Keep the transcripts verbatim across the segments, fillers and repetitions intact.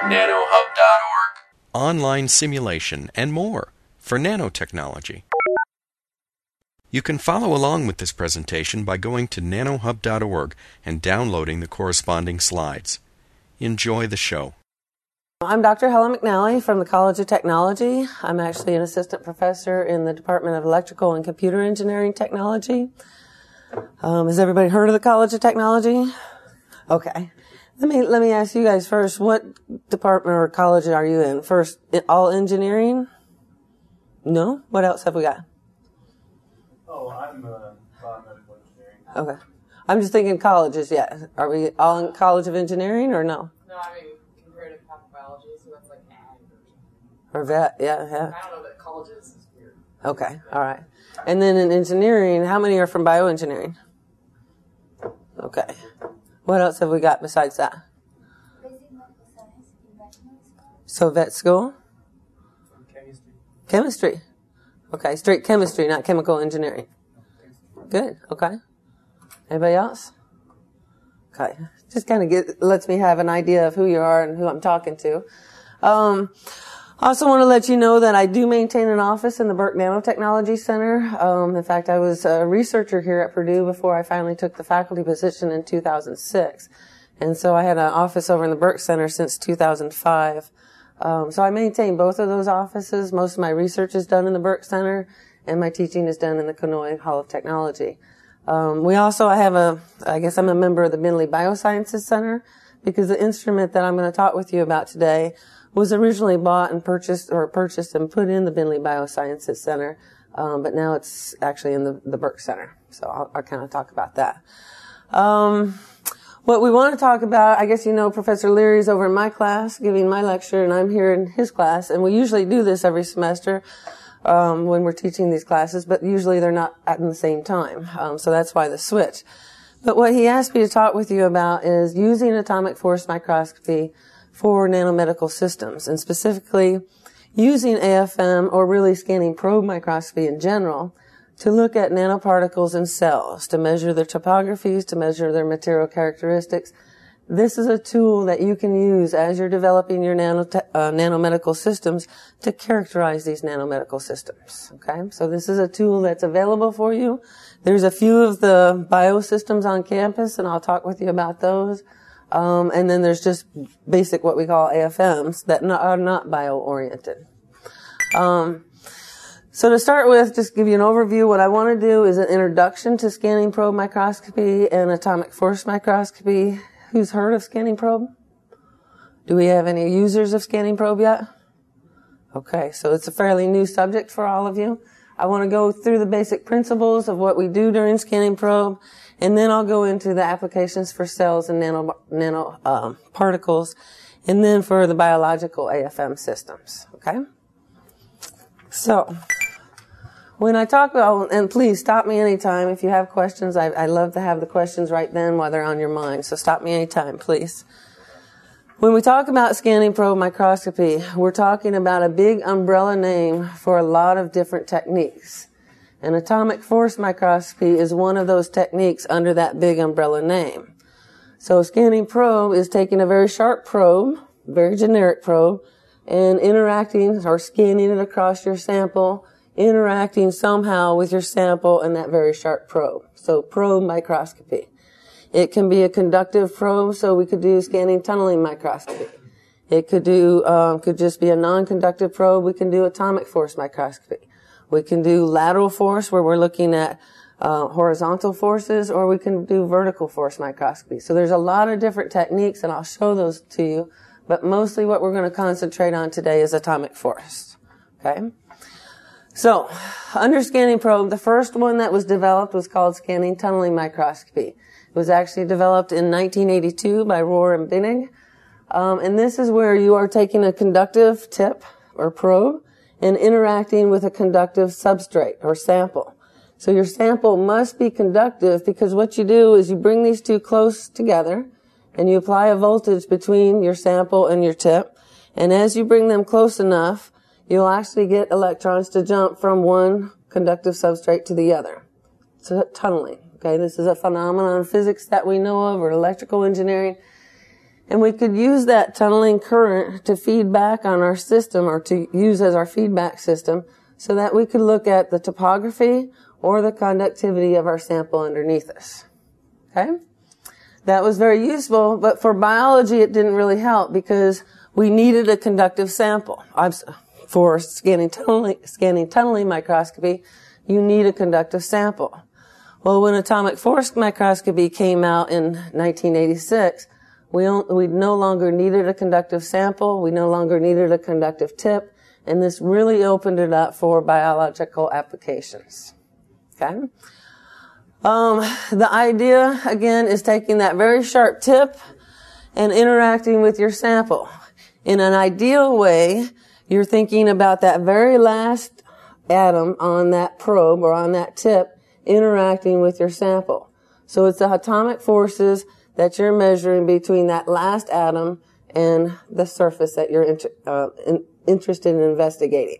nanohub dot org. Online simulation, and more for nanotechnology. You can follow along with this presentation by going to nanohub dot org and downloading the corresponding slides. Enjoy the show. I'm Doctor Helen McNally from the College of Technology. I'm actually an assistant professor in the Department of Electrical and Computer Engineering Technology. Um, has everybody heard of the College of Technology? Okay. Let me let me ask you guys first, what department or college are you in? First, all engineering? No? What else have we got? Oh, I'm uh, biomedical engineering. Okay. I'm just thinking colleges, yeah. Are we all in College of Engineering or no? No, I mean comparative biology, so that's like ag or Or vet, yeah, yeah. I don't know that colleges is weird. Okay, all right. And then in engineering, how many are from bioengineering? Okay. What else have we got besides that? So vet school? Chemistry. Chemistry. Okay, straight chemistry, not chemical engineering. Good, okay. Anybody else? Okay. Just kind of get lets me have an idea of who you are and who I'm talking to. Um, I also want to let you know that I do maintain an office in the Burke Nanotechnology Center. Um, in fact, I was a researcher here at Purdue before I finally took the faculty position in two thousand six. And so I had an office over in the Burke Center since two thousand five. Um, so I maintain both of those offices. Most of my research is done in the Burke Center, and my teaching is done in the Conoy Hall of Technology. Um, we also, I have a, I guess I'm a member of the Bentley Biosciences Center, because the instrument that I'm going to talk with you about today was originally bought and purchased, or purchased and put in the Bentley Biosciences Center, um, but now it's actually in the, the Burke Center. So I'll, I'll kind of talk about that. Um, what we want to talk about, I guess you know Professor Leary's over in my class giving my lecture, and I'm here in his class, and we usually do this every semester um, when we're teaching these classes, but usually they're not at the same time, um, so that's why the switch. But what he asked me to talk with you about is using atomic force microscopy for nanomedical systems, and specifically using A F M, or really scanning probe microscopy in general, to look at nanoparticles in cells, to measure their topographies, to measure their material characteristics. This is a tool that you can use as you're developing your nano uh, nanomedical systems to characterize these nanomedical systems. Okay, so this is a tool that's available for you. There's a few of the biosystems on campus, and I'll talk with you about those. Um, and then there's just basic what we call A F Ms that not, are not bio-oriented. Um, so to start with, just give you an overview, what I want to do is an introduction to scanning probe microscopy and atomic force microscopy. Who's heard of scanning probe? Do we have any users of scanning probe yet? Okay, so it's a fairly new subject for all of you. I want to go through the basic principles of what we do during scanning probe, and then I'll go into the applications for cells and nano, nano um, particles, and then for the biological A F M systems. Okay? So, when I talk about, and please stop me anytime if you have questions. I, I love to have the questions right then while they're on your mind. So stop me anytime, please. When we talk about scanning probe microscopy, we're talking about a big umbrella name for a lot of different techniques. And atomic force microscopy is one of those techniques under that big umbrella name. So scanning probe is taking a very sharp probe, very generic probe, and interacting or scanning it across your sample, interacting somehow with your sample and that very sharp probe. So probe microscopy. It can be a conductive probe, so we could do scanning tunneling microscopy. It could do, um, could just be a non-conductive probe. We can do atomic force microscopy. We can do lateral force, where we're looking at uh, horizontal forces, or we can do vertical force microscopy. So there's a lot of different techniques, and I'll show those to you. But mostly what we're going to concentrate on today is atomic force. Okay? So, under scanning probe, the first one that was developed was called scanning tunneling microscopy. It was actually developed in nineteen eighty-two by Rohr and Binnig. Um, and this is where you are taking a conductive tip or probe and interacting with a conductive substrate or sample. So your sample must be conductive, because what you do is you bring these two close together and you apply a voltage between your sample and your tip. And as you bring them close enough, you'll actually get electrons to jump from one conductive substrate to the other. So tunneling. Okay, this is a phenomenon in physics that we know of, or electrical engineering. And we could use that tunneling current to feed back on our system or to use as our feedback system so that we could look at the topography or the conductivity of our sample underneath us. Okay? That was very useful, but for biology it didn't really help because we needed a conductive sample. For scanning tunneling, scanning tunneling microscopy, you need a conductive sample. Well, when atomic force microscopy came out in nineteen eighty-six, we, we no longer needed a conductive sample, we no longer needed a conductive tip, and this really opened it up for biological applications. Okay? Um, the idea, again, is taking that very sharp tip and interacting with your sample. In an ideal way, you're thinking about that very last atom on that probe or on that tip interacting with your sample. So it's the atomic forces that you're measuring between that last atom and the surface that you're inter- uh, in, interested in investigating.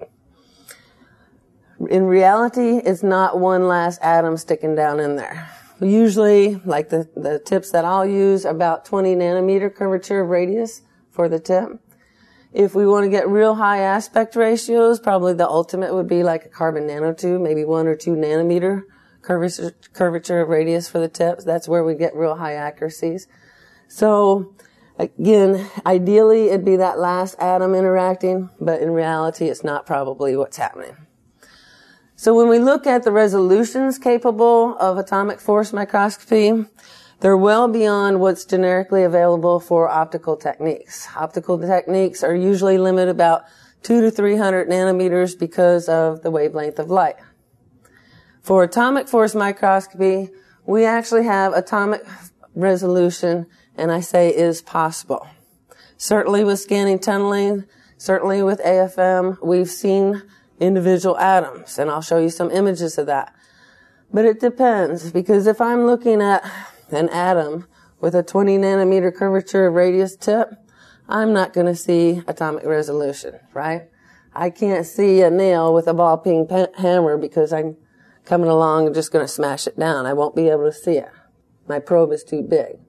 In reality, it's not one last atom sticking down in there. Usually, like the, the tips that I'll use, about twenty nanometer curvature of radius for the tip. If we want to get real high aspect ratios, probably the ultimate would be like a carbon nanotube, maybe one or two nanometer curvature, curvature of radius for the tips. That's where we get real high accuracies. So, again, ideally it'd be that last atom interacting, but in reality it's not probably what's happening. So when we look at the resolutions capable of atomic force microscopy, they're well beyond what's generically available for optical techniques. Optical techniques are usually limited about two to three hundred nanometers because of the wavelength of light. For atomic force microscopy, we actually have atomic resolution, and I say is possible. Certainly with scanning tunneling, certainly with A F M, we've seen individual atoms, and I'll show you some images of that. But it depends, because if I'm looking at an atom with a twenty nanometer curvature of radius tip, I'm not going to see atomic resolution, right? I can't see a nail with a ball peen hammer because I'm coming along and just going to smash it down. I won't be able to see it. My probe is too big.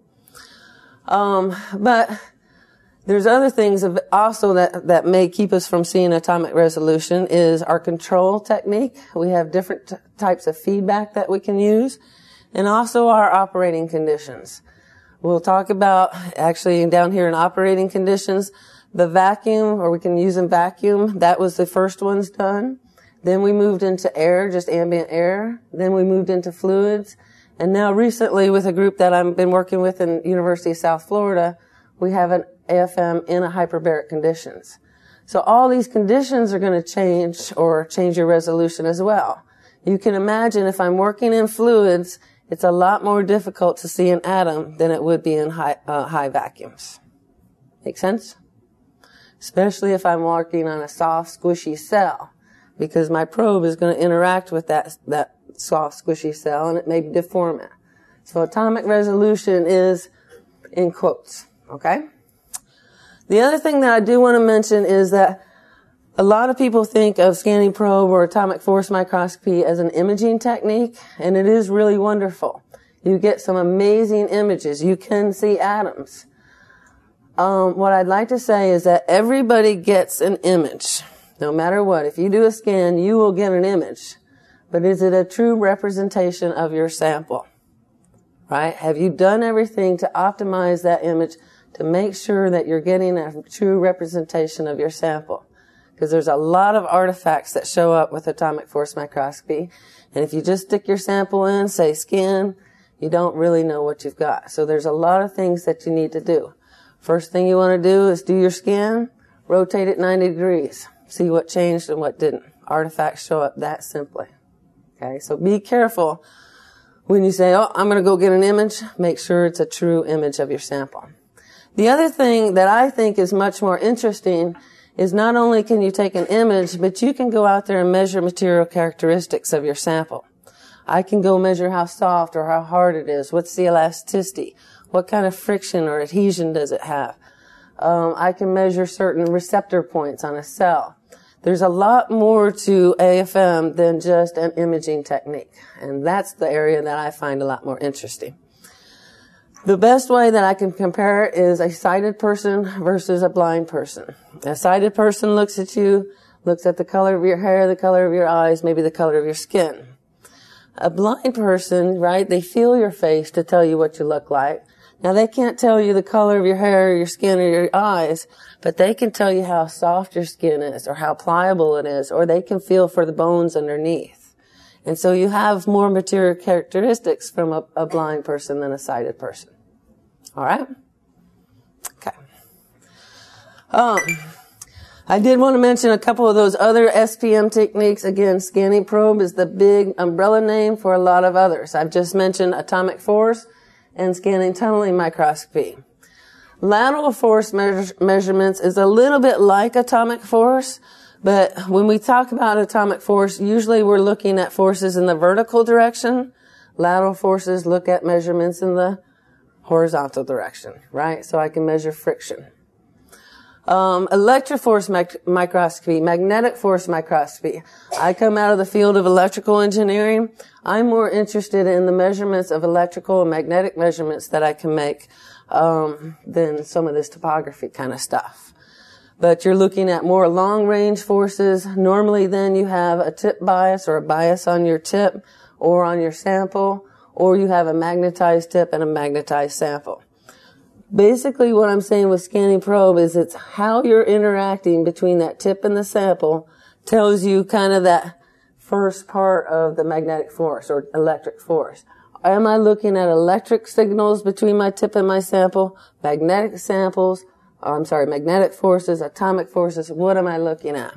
Um, but there's other things also that, that may keep us from seeing atomic resolution is our control technique. We have different t- types of feedback that we can use, and also our operating conditions. We'll talk about, actually down here in operating conditions, the vacuum, or we can use in vacuum. That was the first ones done. Then we moved into air, just ambient air. Then we moved into fluids. And now recently with a group that I've been working with in University of South Florida, we have an A F M in a hyperbaric conditions. So all these conditions are going to change or change your resolution as well. You can imagine if I'm working in fluids, it's a lot more difficult to see an atom than it would be in high, uh, high vacuums. Make sense? Especially if I'm working on a soft, squishy cell, because my probe is going to interact with that, that soft, squishy cell, and it may deform it. So atomic resolution is in quotes, okay? The other thing that I do want to mention is that a lot of people think of scanning probe or atomic force microscopy as an imaging technique, and it is really wonderful. You get some amazing images. You can see atoms. Um, what I'd like to say is that everybody gets an image, no matter what. If you do a scan, you will get an image. But is it a true representation of your sample? Right? Have you done everything to optimize that image to make sure that you're getting a true representation of your sample? Because there's a lot of artifacts that show up with atomic force microscopy. And if you just stick your sample in, say scan, you don't really know what you've got. So there's a lot of things that you need to do. First thing you want to do is do your scan, rotate it ninety degrees, see what changed and what didn't. Artifacts show up that simply. Okay, so be careful when you say, oh, I'm going to go get an image, make sure it's a true image of your sample. The other thing that I think is much more interesting is not only can you take an image, but you can go out there and measure material characteristics of your sample. I can go measure how soft or how hard it is, what's the elasticity, what kind of friction or adhesion does it have. Um, I can measure certain receptor points on a cell. There's a lot more to A F M than just an imaging technique, and that's the area that I find a lot more interesting. The best way that I can compare it is a sighted person versus a blind person. A sighted person looks at you, looks at the color of your hair, the color of your eyes, maybe the color of your skin. A blind person, right, they feel your face to tell you what you look like. Now, they can't tell you the color of your hair or your skin or your eyes, but they can tell you how soft your skin is or how pliable it is, or they can feel for the bones underneath. And so you have more material characteristics from a, a blind person than a sighted person. All right? Okay. Um, I did want to mention a couple of those other S P M techniques. Again, scanning probe is the big umbrella name for a lot of others. I've just mentioned atomic force and scanning tunneling microscopy. Lateral force measure, measurements is a little bit like atomic force, but when we talk about atomic force, usually we're looking at forces in the vertical direction. Lateral forces look at measurements in the horizontal direction, right? So I can measure friction. Um, electric force mic- microscopy, magnetic force microscopy. I come out of the field of electrical engineering. I'm more interested in the measurements of electrical and magnetic measurements that I can make um, than some of this topography kind of stuff. But you're looking at more long-range forces. Normally then you have a tip bias or a bias on your tip or on your sample, or you have a magnetized tip and a magnetized sample. Basically, what I'm saying with scanning probe is it's how you're interacting between that tip and the sample tells you kind of that first part of the magnetic force or electric force. Am I looking at electric signals between my tip and my sample, magnetic samples, or I'm sorry, magnetic forces, atomic forces? What am I looking at?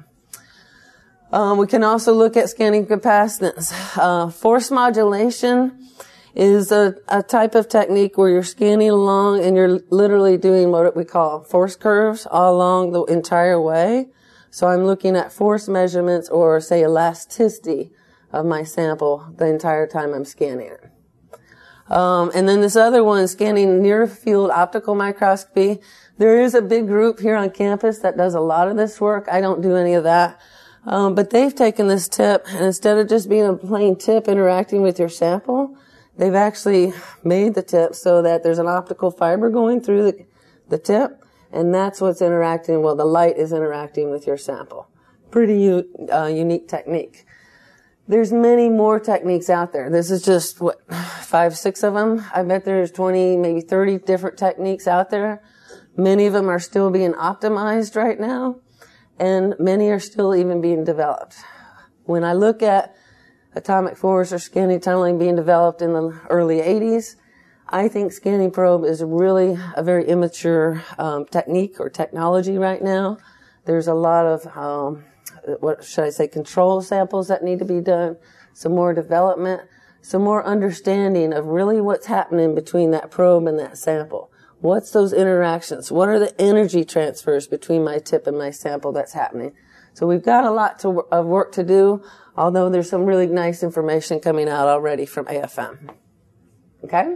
Um, we can also look at scanning capacitance. Uh, force modulation is a, a type of technique where you're scanning along and you're literally doing what we call force curves all along the entire way. So I'm looking at force measurements or, say, elasticity of my sample the entire time I'm scanning it. Um, and then this other one, scanning near-field optical microscopy. There is a big group here on campus that does a lot of this work. I don't do any of that. Um, but they've taken this tip, and instead of just being a plain tip interacting with your sample, they've actually made the tip so that there's an optical fiber going through the, the tip, and that's what's interacting. Well, the light is interacting with your sample. Pretty u- uh, unique technique. There's many more techniques out there. This is just, what, five, six of them? I bet there's twenty, maybe thirty different techniques out there. Many of them are still being optimized right now, and many are still even being developed. When I look at atomic force or scanning tunneling being developed in the early eighties, I think scanning probe is really a very immature um, technique or technology right now. There's a lot of, um, what should I say, control samples that need to be done, some more development, some more understanding of really what's happening between that probe and that sample. What's those interactions? What are the energy transfers between my tip and my sample that's happening? So we've got a lot to, of work to do, although there's some really nice information coming out already from A F M. Okay?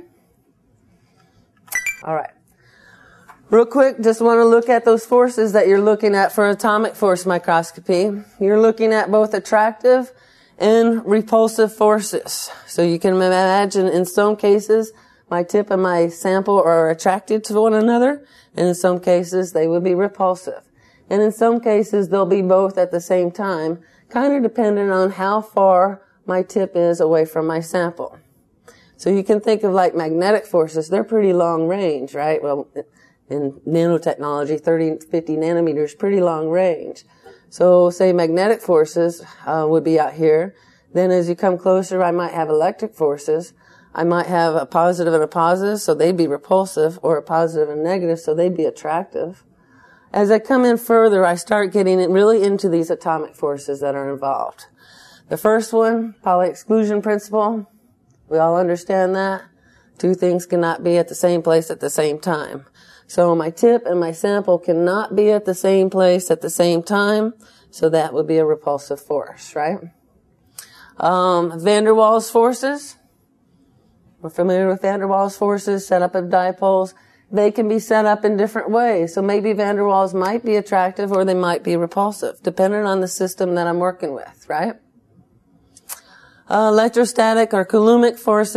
All right. Real quick, just want to look at those forces that you're looking at for atomic force microscopy. You're looking at both attractive and repulsive forces. So you can imagine in some cases, my tip and my sample are attracted to one another, and in some cases, they would be repulsive. And in some cases, they'll be both at the same time, kind of dependent on how far my tip is away from my sample. So you can think of like magnetic forces. They're pretty long range, right? Well, in nanotechnology, thirty, fifty nanometers, pretty long range. So say magnetic forces uh, would be out here. Then as you come closer, I might have electric forces. I might have a positive and a positive, so they'd be repulsive, or a positive and negative, so they'd be attractive. As I come in further, I start getting really into these atomic forces that are involved. The first one, Pauli exclusion principle. We all understand that. Two things cannot be at the same place at the same time. So my tip and my sample cannot be at the same place at the same time, so that would be a repulsive force, right? Um, van der Waals forces. We're familiar with van der Waals forces, set up of dipoles. They can be set up in different ways. So maybe van der Waals might be attractive or they might be repulsive, depending on the system that I'm working with, right? Uh, electrostatic or coulombic forces,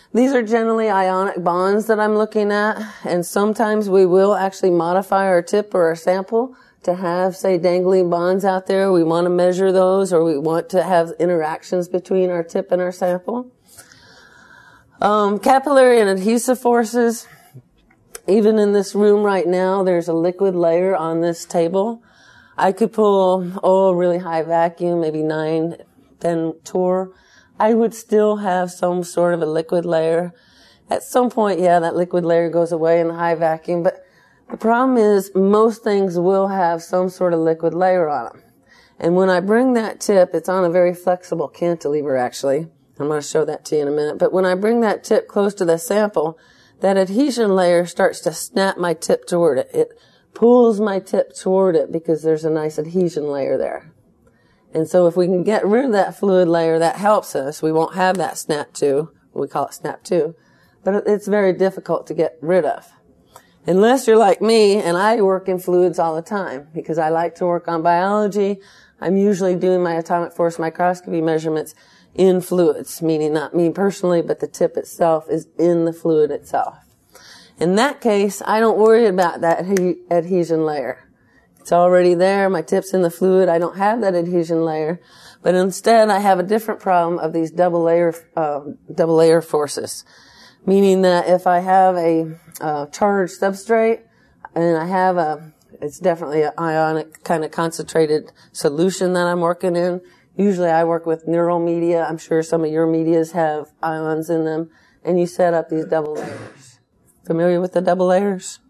These are generally ionic bonds that I'm looking at, and sometimes we will actually modify our tip or our sample to have, say, dangling bonds out there. We want to measure those, or we want to have interactions between our tip and our sample. Um, capillary and adhesive forces. Even in this room right now, there's a liquid layer on this table. I could pull, oh, really high vacuum, maybe nine, ten torr. I would still have some sort of a liquid layer. At some point, yeah, that liquid layer goes away in the high vacuum, but the problem is most things will have some sort of liquid layer on them. And when I bring that tip, it's on a very flexible cantilever, actually. I'm going to show that to you in a minute. But when I bring that tip close to the sample, that adhesion layer starts to snap my tip toward it. It pulls my tip toward it because there's a nice adhesion layer there. And so if we can get rid of that fluid layer, that helps us. We won't have that snap to. We call it snap to. But it's very difficult to get rid of. Unless you're like me, and I work in fluids all the time because I like to work on biology. I'm usually doing my atomic force microscopy measurements in fluids, meaning not me personally, but the tip itself is in the fluid itself. In that case, I don't worry about that adhesion layer. It's already there. My tip's in the fluid. I don't have that adhesion layer, but instead I have a different problem of these double layer, uh, double layer forces. Meaning that if I have a uh, charged substrate and I have a, it's definitely an ionic kind of concentrated solution that I'm working in. Usually I work with neural media. I'm sure some of your medias have ions in them. And you set up these double layers. Familiar with the double layers?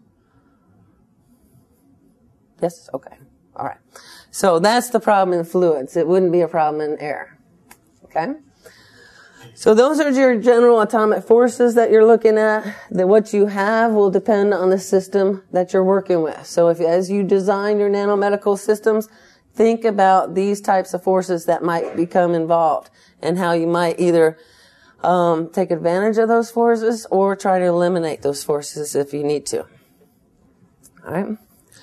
Yes? Okay. All right. So that's the problem in fluids. It wouldn't be a problem in air. Okay? So those are your general atomic forces that you're looking at. That what you have will depend on the system that you're working with. So if as you design your nanomedical systems, think about these types of forces that might become involved and how you might either um, take advantage of those forces or try to eliminate those forces if you need to. All right.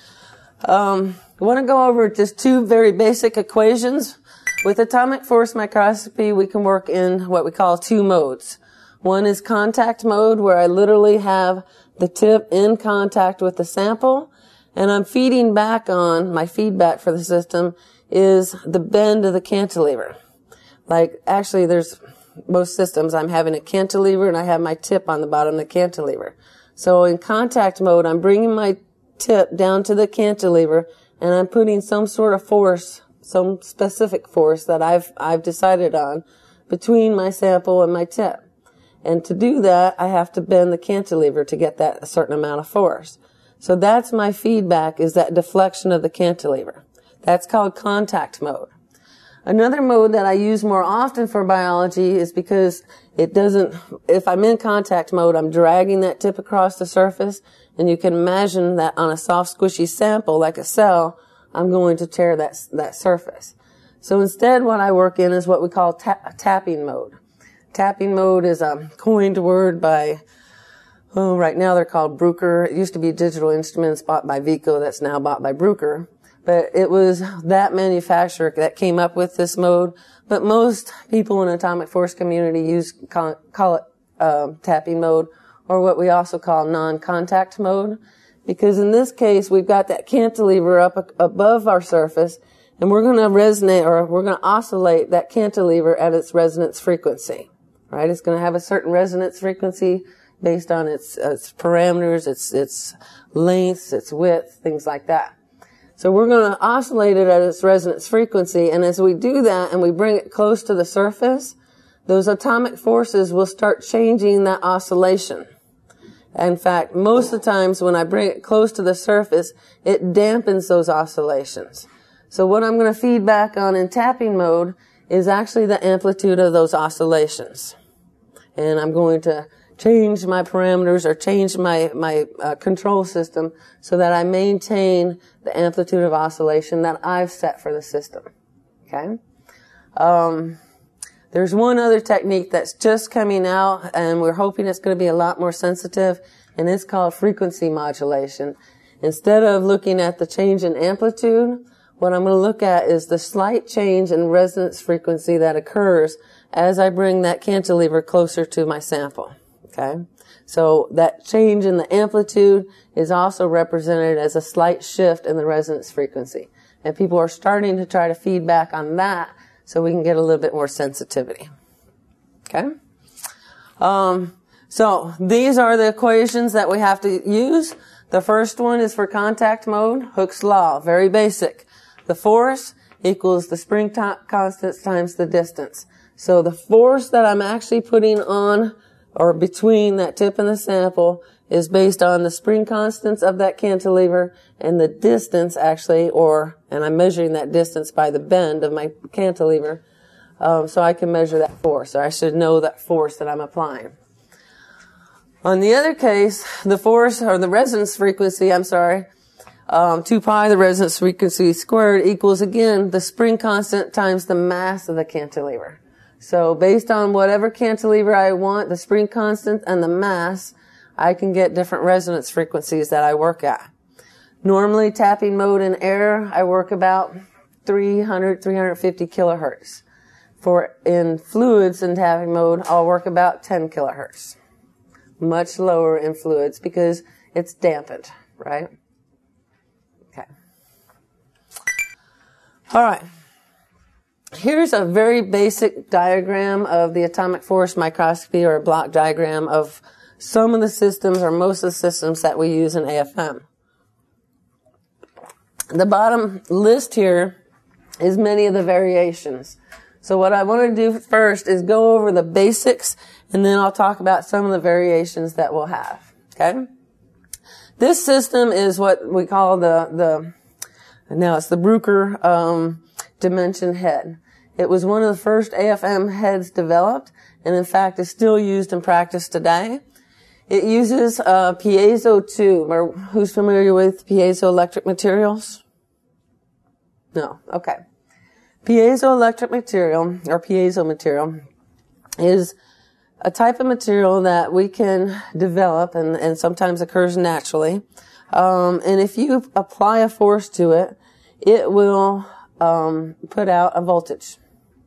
Um, I want to go over just two very basic equations. With atomic force microscopy, we can work in what we call two modes. One is contact mode, where I literally have the tip in contact with the sample, and I'm feeding back on, my feedback for the system is the bend of the cantilever. Like, actually, there's most systems, I'm having a cantilever and I have my tip on the bottom of the cantilever. So in contact mode, I'm bringing my tip down to the cantilever and I'm putting some sort of force, some specific force that I've, I've decided on between my sample and my tip. And to do that, I have to bend the cantilever to get that a certain amount of force. So that's my feedback, is that deflection of the cantilever. That's called contact mode. Another mode that I use more often for biology is because it doesn't, if I'm in contact mode, I'm dragging that tip across the surface, and you can imagine that on a soft, squishy sample, like a cell, I'm going to tear that, that surface. So instead, what I work in is what we call ta- tapping mode. Tapping mode is a coined word by, oh, right now they're called Bruker. It used to be Digital Instruments bought by Veeco, that's now bought by Bruker. But it was that manufacturer that came up with this mode. But most people in the atomic force community use, call, call it uh, tapping mode, or what we also call non-contact mode. Because in this case, we've got that cantilever up above our surface, and we're going to resonate, or we're going to oscillate that cantilever at its resonance frequency. Right? It's going to have a certain resonance frequency based on its, its parameters, its, its lengths, its width, things like that. So we're going to oscillate it at its resonance frequency, and as we do that and we bring it close to the surface, those atomic forces will start changing that oscillation. In fact, most of the times when I bring it close to the surface, it dampens those oscillations. So what I'm going to feed back on in tapping mode is actually the amplitude of those oscillations. And I'm going to change my parameters or change my, my uh, control system so that I maintain the amplitude of oscillation that I've set for the system. Okay? Um, there's one other technique that's just coming out, and we're hoping it's going to be a lot more sensitive, and it's called frequency modulation. Instead of looking at the change in amplitude, what I'm going to look at is the slight change in resonance frequency that occurs as I bring that cantilever closer to my sample. Okay? So that change in the amplitude is also represented as a slight shift in the resonance frequency. And people are starting to try to feed back on that so we can get a little bit more sensitivity. Okay? Um, so these are the equations that we have to use. The first one is for contact mode, Hooke's law, very basic. The force equals the spring t- constant times the distance. So the force that I'm actually putting on or between that tip and the sample is based on the spring constants of that cantilever and the distance actually, or, and I'm measuring that distance by the bend of my cantilever, um, so I can measure that force, or I should know that force that I'm applying. On the other case, the force, or the resonance frequency, I'm sorry, um, two pi, the resonance frequency squared, equals, again, the spring constant times the mass of the cantilever. So based on whatever cantilever I want, the spring constant and the mass, I can get different resonance frequencies that I work at. Normally, tapping mode in air, I work about three hundred, three hundred fifty kilohertz. For in fluids and tapping mode, I'll work about ten kilohertz. Much lower in fluids because it's dampened, right? Okay. All right. Here's a very basic diagram of the atomic force microscopy, or a block diagram of some of the systems or most of the systems that we use in A F M. The bottom list here is many of the variations. So what I want to do first is go over the basics, and then I'll talk about some of the variations that we'll have. Okay? This system is what we call the, the now it's the Bruker um, dimension head. It was one of the first A F M heads developed, and in fact is still used in practice today. It uses a piezo tube. Or who's familiar with piezoelectric materials? No. Okay. Piezoelectric material, or piezo material, is a type of material that we can develop and, and sometimes occurs naturally. Um, and if you apply a force to it, it will um, put out a voltage.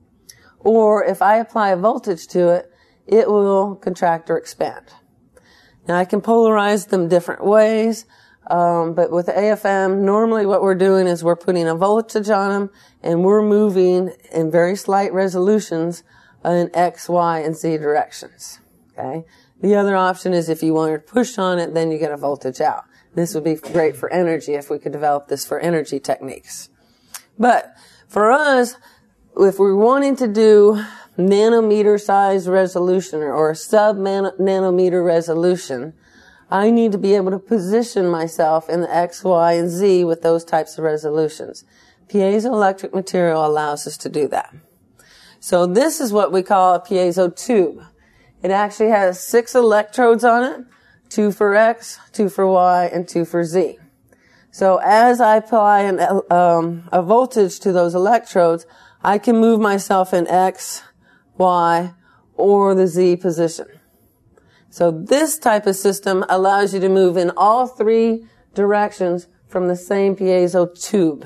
Or if I apply a voltage to it, it will contract or expand. Now, I can polarize them different ways, um, but with the A F M, normally what we're doing is we're putting a voltage on them, and we're moving in very slight resolutions in X, Y, and Z directions. Okay? The other option is if you want to push on it, then you get a voltage out. This would be great for energy if we could develop this for energy techniques. But for us, if we're wanting to do nanometer size resolution or, or sub nanometer resolution, I need to be able to position myself in the X, Y, and Z with those types of resolutions. Piezoelectric material allows us to do that. So this is what we call a piezo tube. It actually has six electrodes on it, two for X, two for Y, and two for Z. So as I apply an, um, a voltage to those electrodes, I can move myself in X, Y, or the Z position. So this type of system allows you to move in all three directions from the same piezo tube.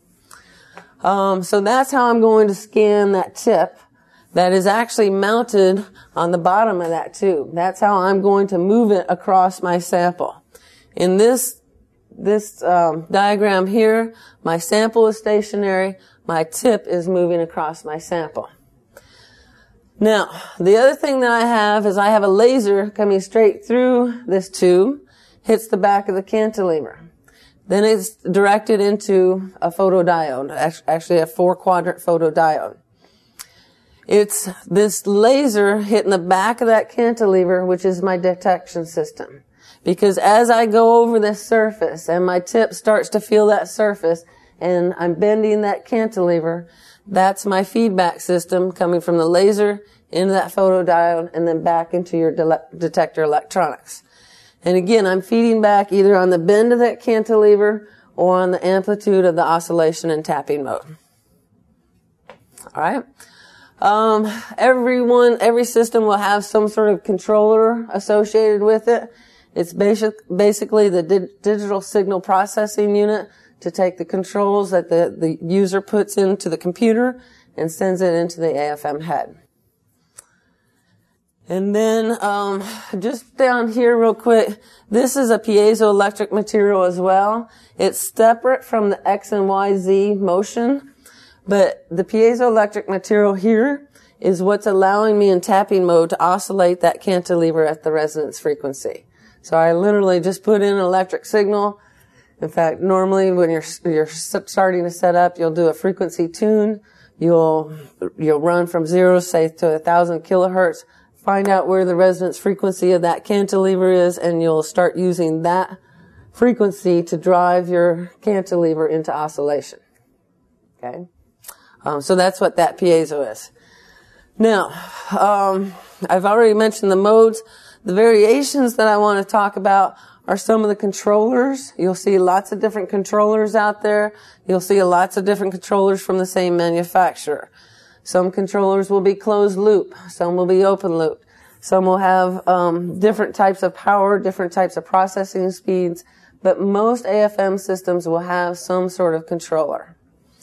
Um, so that's how I'm going to scan that tip that is actually mounted on the bottom of that tube. That's how I'm going to move it across my sample. In this this um, diagram here, my sample is stationary. My tip is moving across my sample. Now, the other thing that I have is I have a laser coming straight through this tube, hits the back of the cantilever. Then it's directed into a photodiode, actually a four-quadrant photodiode. It's this laser hitting the back of that cantilever, which is my detection system. Because as I go over this surface and my tip starts to feel that surface and I'm bending that cantilever, that's my feedback system coming from the laser into that photodiode and then back into your de- detector electronics. And again, I'm feeding back either on the bend of that cantilever or on the amplitude of the oscillation and tapping mode. All right. Um, everyone, every system will have some sort of controller associated with it. It's basic, basically the di- digital signal processing unit to take the controls that the, the user puts into the computer and sends it into the A F M head. And then, um, just down here real quick, this is a piezoelectric material as well. It's separate from the X and Y Z motion, but the piezoelectric material here is what's allowing me in tapping mode to oscillate that cantilever at the resonance frequency. So I literally just put in an electric signal. In fact, normally when you're, you're starting to set up, you'll do a frequency tune. You'll, you'll run from zero, say, to a thousand kilohertz, find out where the resonance frequency of that cantilever is, and you'll start using that frequency to drive your cantilever into oscillation. Okay? Um, so that's what that piezo is. Now, um, I've already mentioned the modes. The variations that I want to talk about are some of the controllers. You'll see lots of different controllers out there. You'll see lots of different controllers from the same manufacturer. Some controllers will be closed loop. Some will be open loop. Some will have um, different types of power, different types of processing speeds. But most A F M systems will have some sort of controller.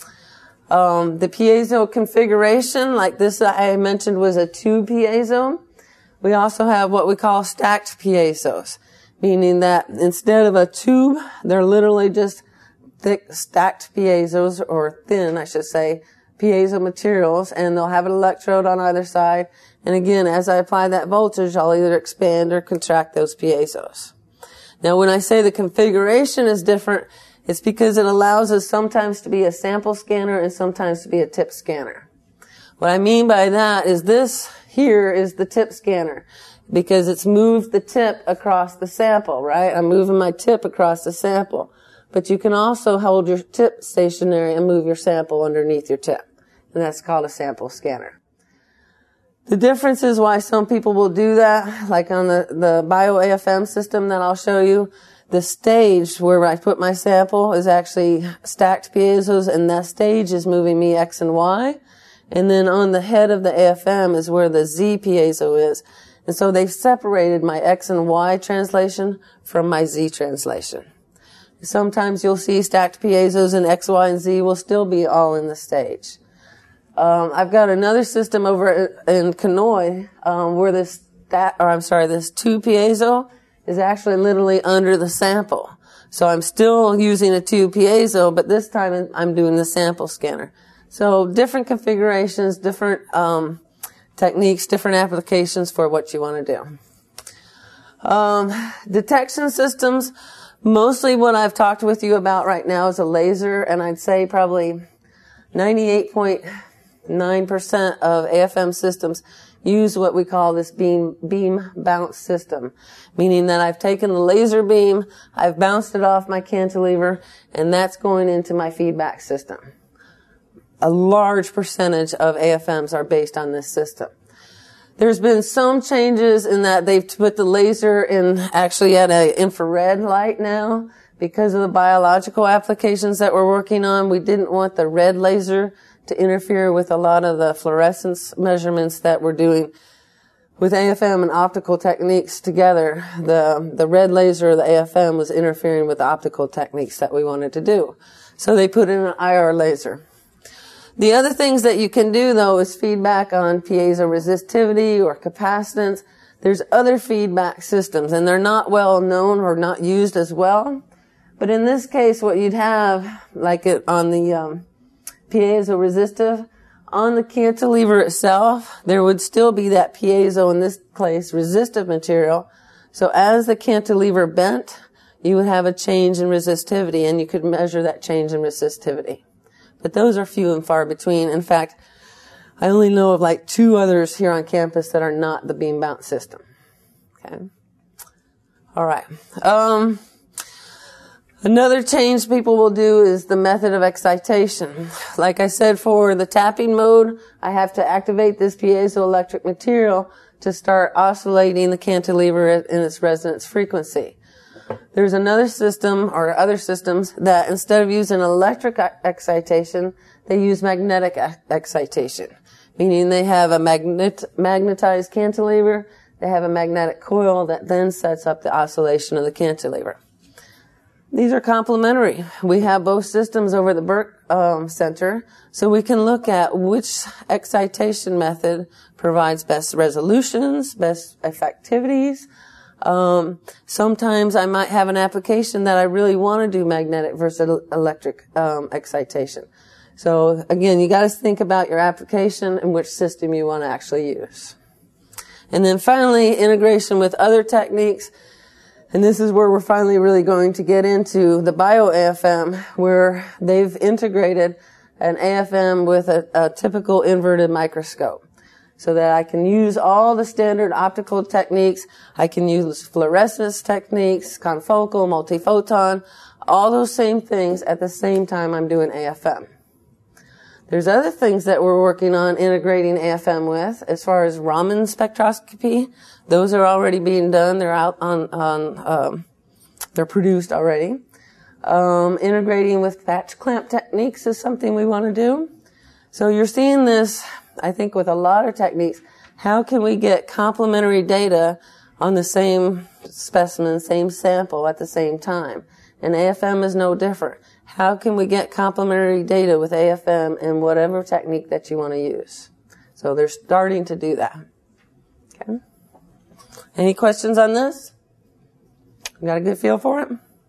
Um, the piezo configuration, like this I mentioned, was a two piezo. We also have what we call stacked piezos, meaning that instead of a tube, they're literally just thick stacked piezos, or thin, I should say, piezo materials, and they'll have an electrode on either side. And again, as I apply that voltage, I'll either expand or contract those piezos. Now, when I say the configuration is different, it's because it allows us sometimes to be a sample scanner and sometimes to be a tip scanner. What I mean by that is this here is the tip scanner, because it's moved the tip across the sample, right? I'm moving my tip across the sample. But you can also hold your tip stationary and move your sample underneath your tip. And that's called a sample scanner. The difference is why some people will do that, like on the, the Bio A F M system that I'll show you. The stage where I put my sample is actually stacked piezos, and that stage is moving me X and Y. And then on the head of the A F M is where the Z piezo is. And so they've separated my X and Y translation from my Z translation. Sometimes you'll see stacked piezos and X, Y, and Z will still be all in the stage. Um, I've got another system over in Kanoi, um, where this stat, or I'm sorry, this two piezo is actually literally under the sample. So I'm still using a two piezo, but this time I'm doing the sample scanner. So different configurations, different um, techniques, different applications for what you want to do. Um, detection systems, mostly what I've talked with you about right now is a laser, and I'd say probably ninety-eight point nine percent of A F M systems use what we call this beam, beam bounce system, meaning that I've taken the laser beam, I've bounced it off my cantilever, and that's going into my feedback system. A large percentage of A F Ms are based on this system. There's been some changes in that they've put the laser in actually at an infrared light now because of the biological applications that we're working on. We didn't want the red laser to interfere with a lot of the fluorescence measurements that we're doing with A F M and optical techniques together. The, the red laser of the A F M was interfering with the optical techniques that we wanted to do. So they put in an I R laser. The other things that you can do, though, is feedback on piezo resistivity or capacitance. There's other feedback systems, and they're not well known or not used as well. But in this case, what you'd have, like it on the um, piezo resistive, on the cantilever itself, there would still be that piezo, in this case, resistive material. So as the cantilever bent, you would have a change in resistivity, and you could measure that change in resistivity. But those are few and far between. In fact, I only know of like two others here on campus that are not the beam bounce system. Okay. All right. Um, another change people will do is the method of excitation. Like I said, for the tapping mode, I have to activate this piezoelectric material to start oscillating the cantilever in its resonance frequency. There's another system, or other systems, that instead of using electric excitation, they use magnetic excitation. Meaning they have a magnet, magnetized cantilever, they have a magnetic coil that then sets up the oscillation of the cantilever. These are complementary. We have both systems over the Burke um, Center, so we can look at which excitation method provides best resolutions, best effectivities. Um, sometimes I might have an application that I really want to do magnetic versus electric um, excitation. So again, you got to think about your application and which system you want to actually use. And then finally, integration with other techniques. And this is where we're finally really going to get into the bio-A F M, where they've integrated an A F M with a, a typical inverted microscope, so that I can use all the standard optical techniques. I can use fluorescence techniques, confocal, multiphoton, all those same things at the same time I'm doing A F M. There's other things that we're working on integrating A F M with, as far as Raman spectroscopy. Those are already being done. They're out on, on um, they're produced already. Um, integrating with patch clamp techniques is something we want to do. So you're seeing this, I think, with a lot of techniques. How can we get complementary data on the same specimen, same sample at the same time? And A F M is no different. How can we get complementary data with A F M in whatever technique that you want to use? So they're starting to do that. Okay. Any questions on this? You got a good feel for it?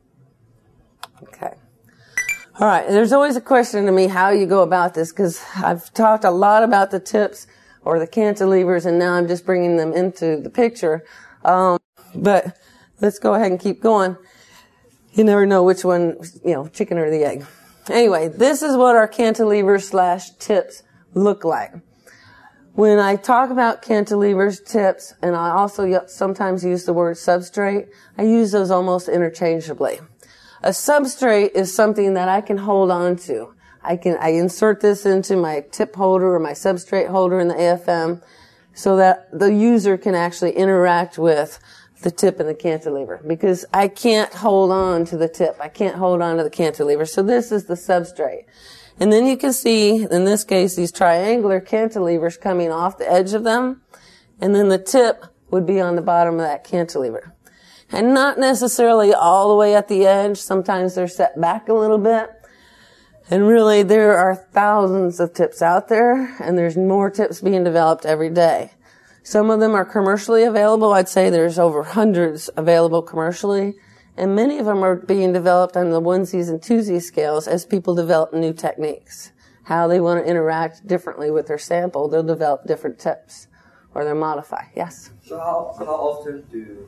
Okay. All right. There's always a question to me how you go about this, because I've talked a lot about the tips or the cantilevers, and now I'm just bringing them into the picture. Um, but let's go ahead and keep going. You never know which one, you know, chicken or the egg. Anyway, this is what our cantilever slash tips look like. When I talk about cantilevers, tips, and I also sometimes use the word substrate, I use those almost interchangeably. A substrate is something that I can hold on to. I can, I insert this into my tip holder or my substrate holder in the A F M so that the user can actually interact with the tip and the cantilever, because I can't hold on to the tip. I can't hold on to the cantilever. So this is the substrate. And then you can see, in this case, these triangular cantilevers coming off the edge of them. And then the tip would be on the bottom of that cantilever. And not necessarily all the way at the edge. Sometimes they're set back a little bit. And really, there are thousands of tips out there, and there's more tips being developed every day. Some of them are commercially available. I'd say there's over hundreds available commercially. And many of them are being developed on the onesies and twosies scales as people develop new techniques. How they want to interact differently with their sample, they'll develop different tips, or they'll modify. Yes? So how, how often do,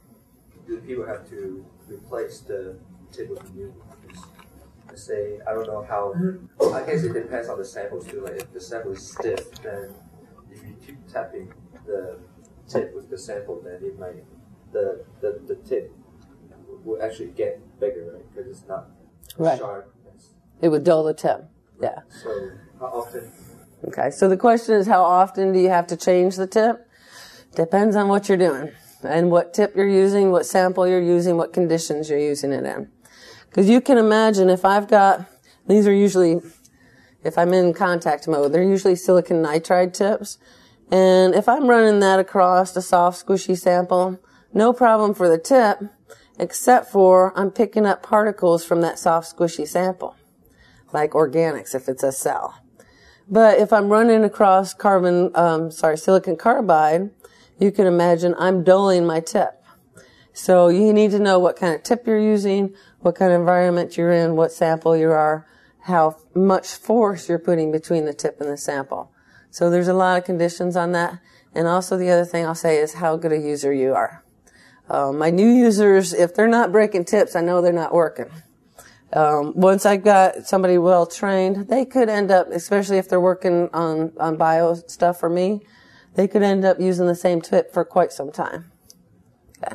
do people have to replace the tip with a new one? Let's say, I don't know how, I guess it depends on the sample too. Like if the sample is stiff, then if you keep tapping the tip with the sample, then it might, the, the, the tip will actually get bigger, right? Because it's not right. sharp. It would dull the tip. Right. Yeah. So how often? Okay. So the question is, how often do you have to change the tip? Depends on what you're doing and what tip you're using, what sample you're using, what conditions you're using it in. Because you can imagine if I've got, these are usually, if I'm in contact mode, they're usually silicon nitride tips. And if I'm running that across a soft, squishy sample, no problem for the tip, except for I'm picking up particles from that soft, squishy sample, like organics if it's a cell. But if I'm running across carbon, um, sorry, silicon carbide, you can imagine I'm dulling my tip. So you need to know what kind of tip you're using, what kind of environment you're in, what sample you are, how much force you're putting between the tip and the sample. So there's a lot of conditions on that. And also the other thing I'll say is how good a user you are. Um, my new users, if they're not breaking tips, I know they're not working. Um, once I got somebody well trained, they could end up, especially if they're working on, on bio stuff for me, they could end up using the same tip for quite some time. Okay.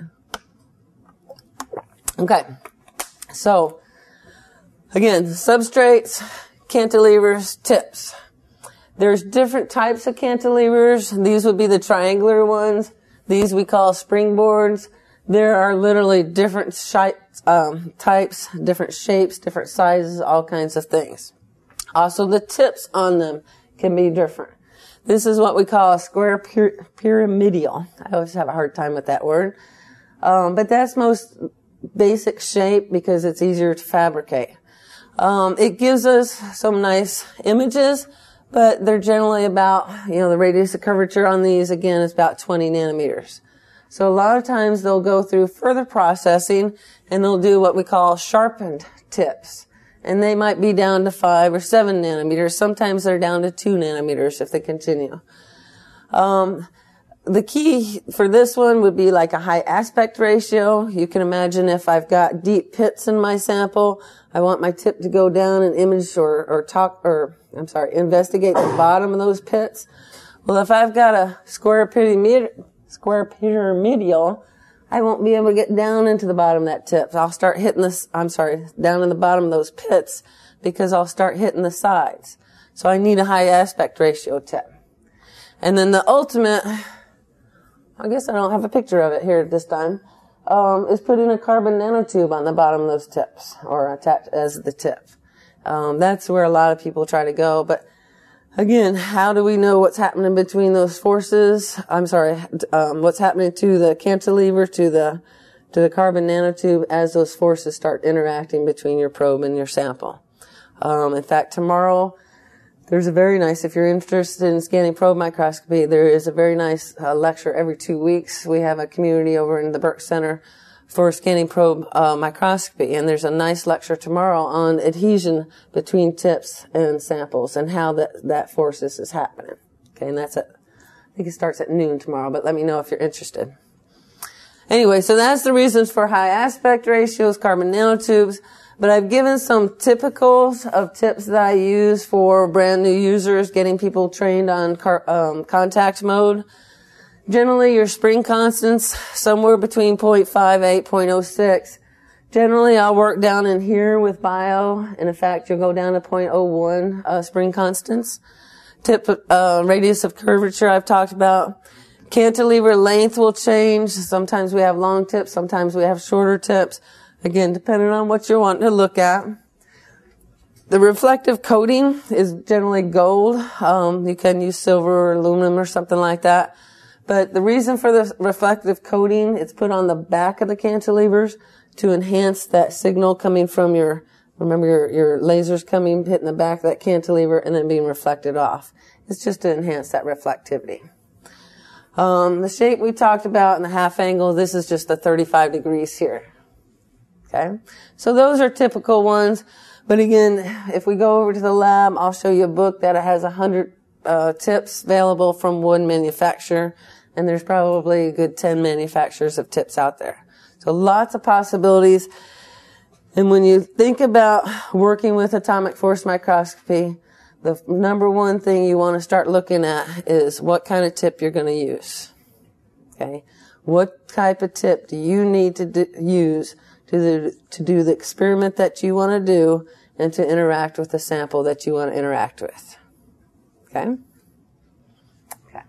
Okay. So, again, substrates, cantilevers, tips. There's different types of cantilevers. These would be the triangular ones. These we call springboards. There are literally different shi- um, types, different shapes, different sizes, all kinds of things. Also, the tips on them can be different. This is what we call a square pyr- pyramidal. I always have a hard time with that word. Um, but that's most basic shape because it's easier to fabricate. Um, it gives us some nice images, but they're generally about, you know, the radius of curvature on these, again, is about twenty nanometers. So a lot of times they'll go through further processing and they'll do what we call sharpened tips. And they might be down to five or seven nanometers. Sometimes they're down to two nanometers if they continue. Um, the key for this one would be like a high aspect ratio. You can imagine if I've got deep pits in my sample, I want my tip to go down and image or, or talk, or, I'm sorry, investigate the bottom of those pits. Well, if I've got a square pyramid, square pyramidal, I won't be able to get down into the bottom of that tip. I'll start hitting this, I'm sorry, down in the bottom of those pits because I'll start hitting the sides. So I need a high aspect ratio tip. And then the ultimate, I guess I don't have a picture of it here at this time, um, is putting a carbon nanotube on the bottom of those tips or attached as the tip. Um, that's where a lot of people try to go, but again, how do we know what's happening between those forces? I'm sorry, um, what's happening to the cantilever, to the, to the carbon nanotube as those forces start interacting between your probe and your sample. Um, in fact, tomorrow, there's a very nice, if you're interested in scanning probe microscopy, there is a very nice uh, lecture every two weeks. We have a community over in the Burke Center for scanning probe uh, microscopy, and there's a nice lecture tomorrow on adhesion between tips and samples and how that that forces is happening. Okay, and that's at, I think it starts at noon tomorrow, but let me know if you're interested. Anyway, so that's the reasons for high aspect ratios, carbon nanotubes, but I've given some typicals of tips that I use for brand new users, getting people trained on car, um, contact mode. Generally, your spring constants, somewhere between zero point five eight, zero point zero six. Generally, I'll work down in here with bio, and in fact, you'll go down to zero point zero one uh, spring constants. Tip uh, radius of curvature I've talked about. Cantilever length will change. Sometimes we have long tips, sometimes we have shorter tips. Again, depending on what you're wanting to look at. The reflective coating is generally gold. Um, you can use silver or aluminum or something like that. But the reason for the reflective coating, it's put on the back of the cantilevers to enhance that signal coming from your, remember your, your lasers coming, hitting the back of that cantilever and then being reflected off. It's just to enhance that reflectivity. Um, the shape we talked about in the half angle, this is just the thirty-five degrees here. Okay? So those are typical ones. But again, if we go over to the lab, I'll show you a book that has a hundred Uh, tips available from one manufacturer, and there's probably a good ten manufacturers of tips out there. So lots of possibilities. And when you think about working with atomic force microscopy, the number one thing you want to start looking at is what kind of tip you're going to use. Okay? What type of tip do you need to do, use to, the, to do the experiment that you want to do and to interact with the sample that you want to interact with? Okay. Okay.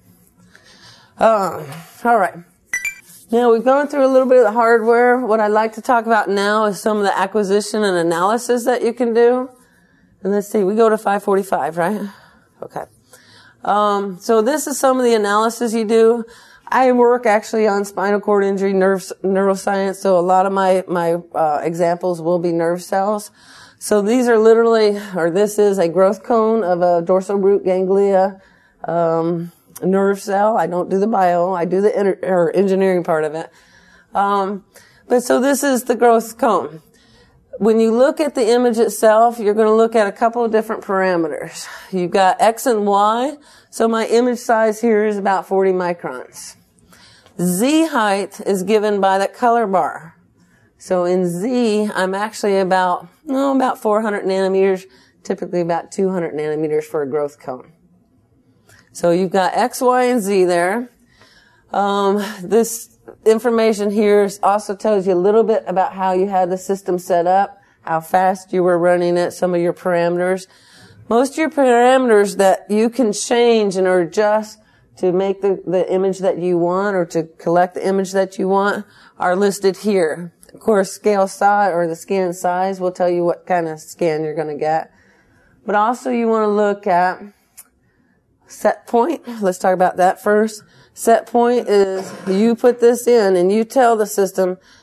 Uh, all right. Now we've gone through a little bit of the hardware. What I'd like to talk about now is some of the acquisition and analysis that you can do. And let's see, we go to five forty-five, right? Okay. Um, so this is some of the analysis you do. I work actually on spinal cord injury, nerve, neuroscience, so a lot of my, my, uh, examples will be nerve cells. So these are literally, or this is a growth cone of a dorsal root ganglia um, nerve cell. I don't do the bio, I do the inter- or engineering part of it. Um, but so this is the growth cone. When you look at the image itself, you're going to look at a couple of different parameters. You've got X and Y. So my image size here is about forty microns. Z height is given by that color bar. So in Z, I'm actually about, no, about four hundred nanometers, typically about two hundred nanometers for a growth cone. So you've got X, Y, and Z there. Um, this information here also tells you a little bit about how you had the system set up, how fast you were running it, some of your parameters. Most of your parameters that you can change and or adjust to make the, the image that you want or to collect the image that you want are listed here. Of course, scale size or the scan size will tell you what kind of scan you're going to get. But also you want to look at set point. Let's talk about that first. Set point is you put this in and you tell the system,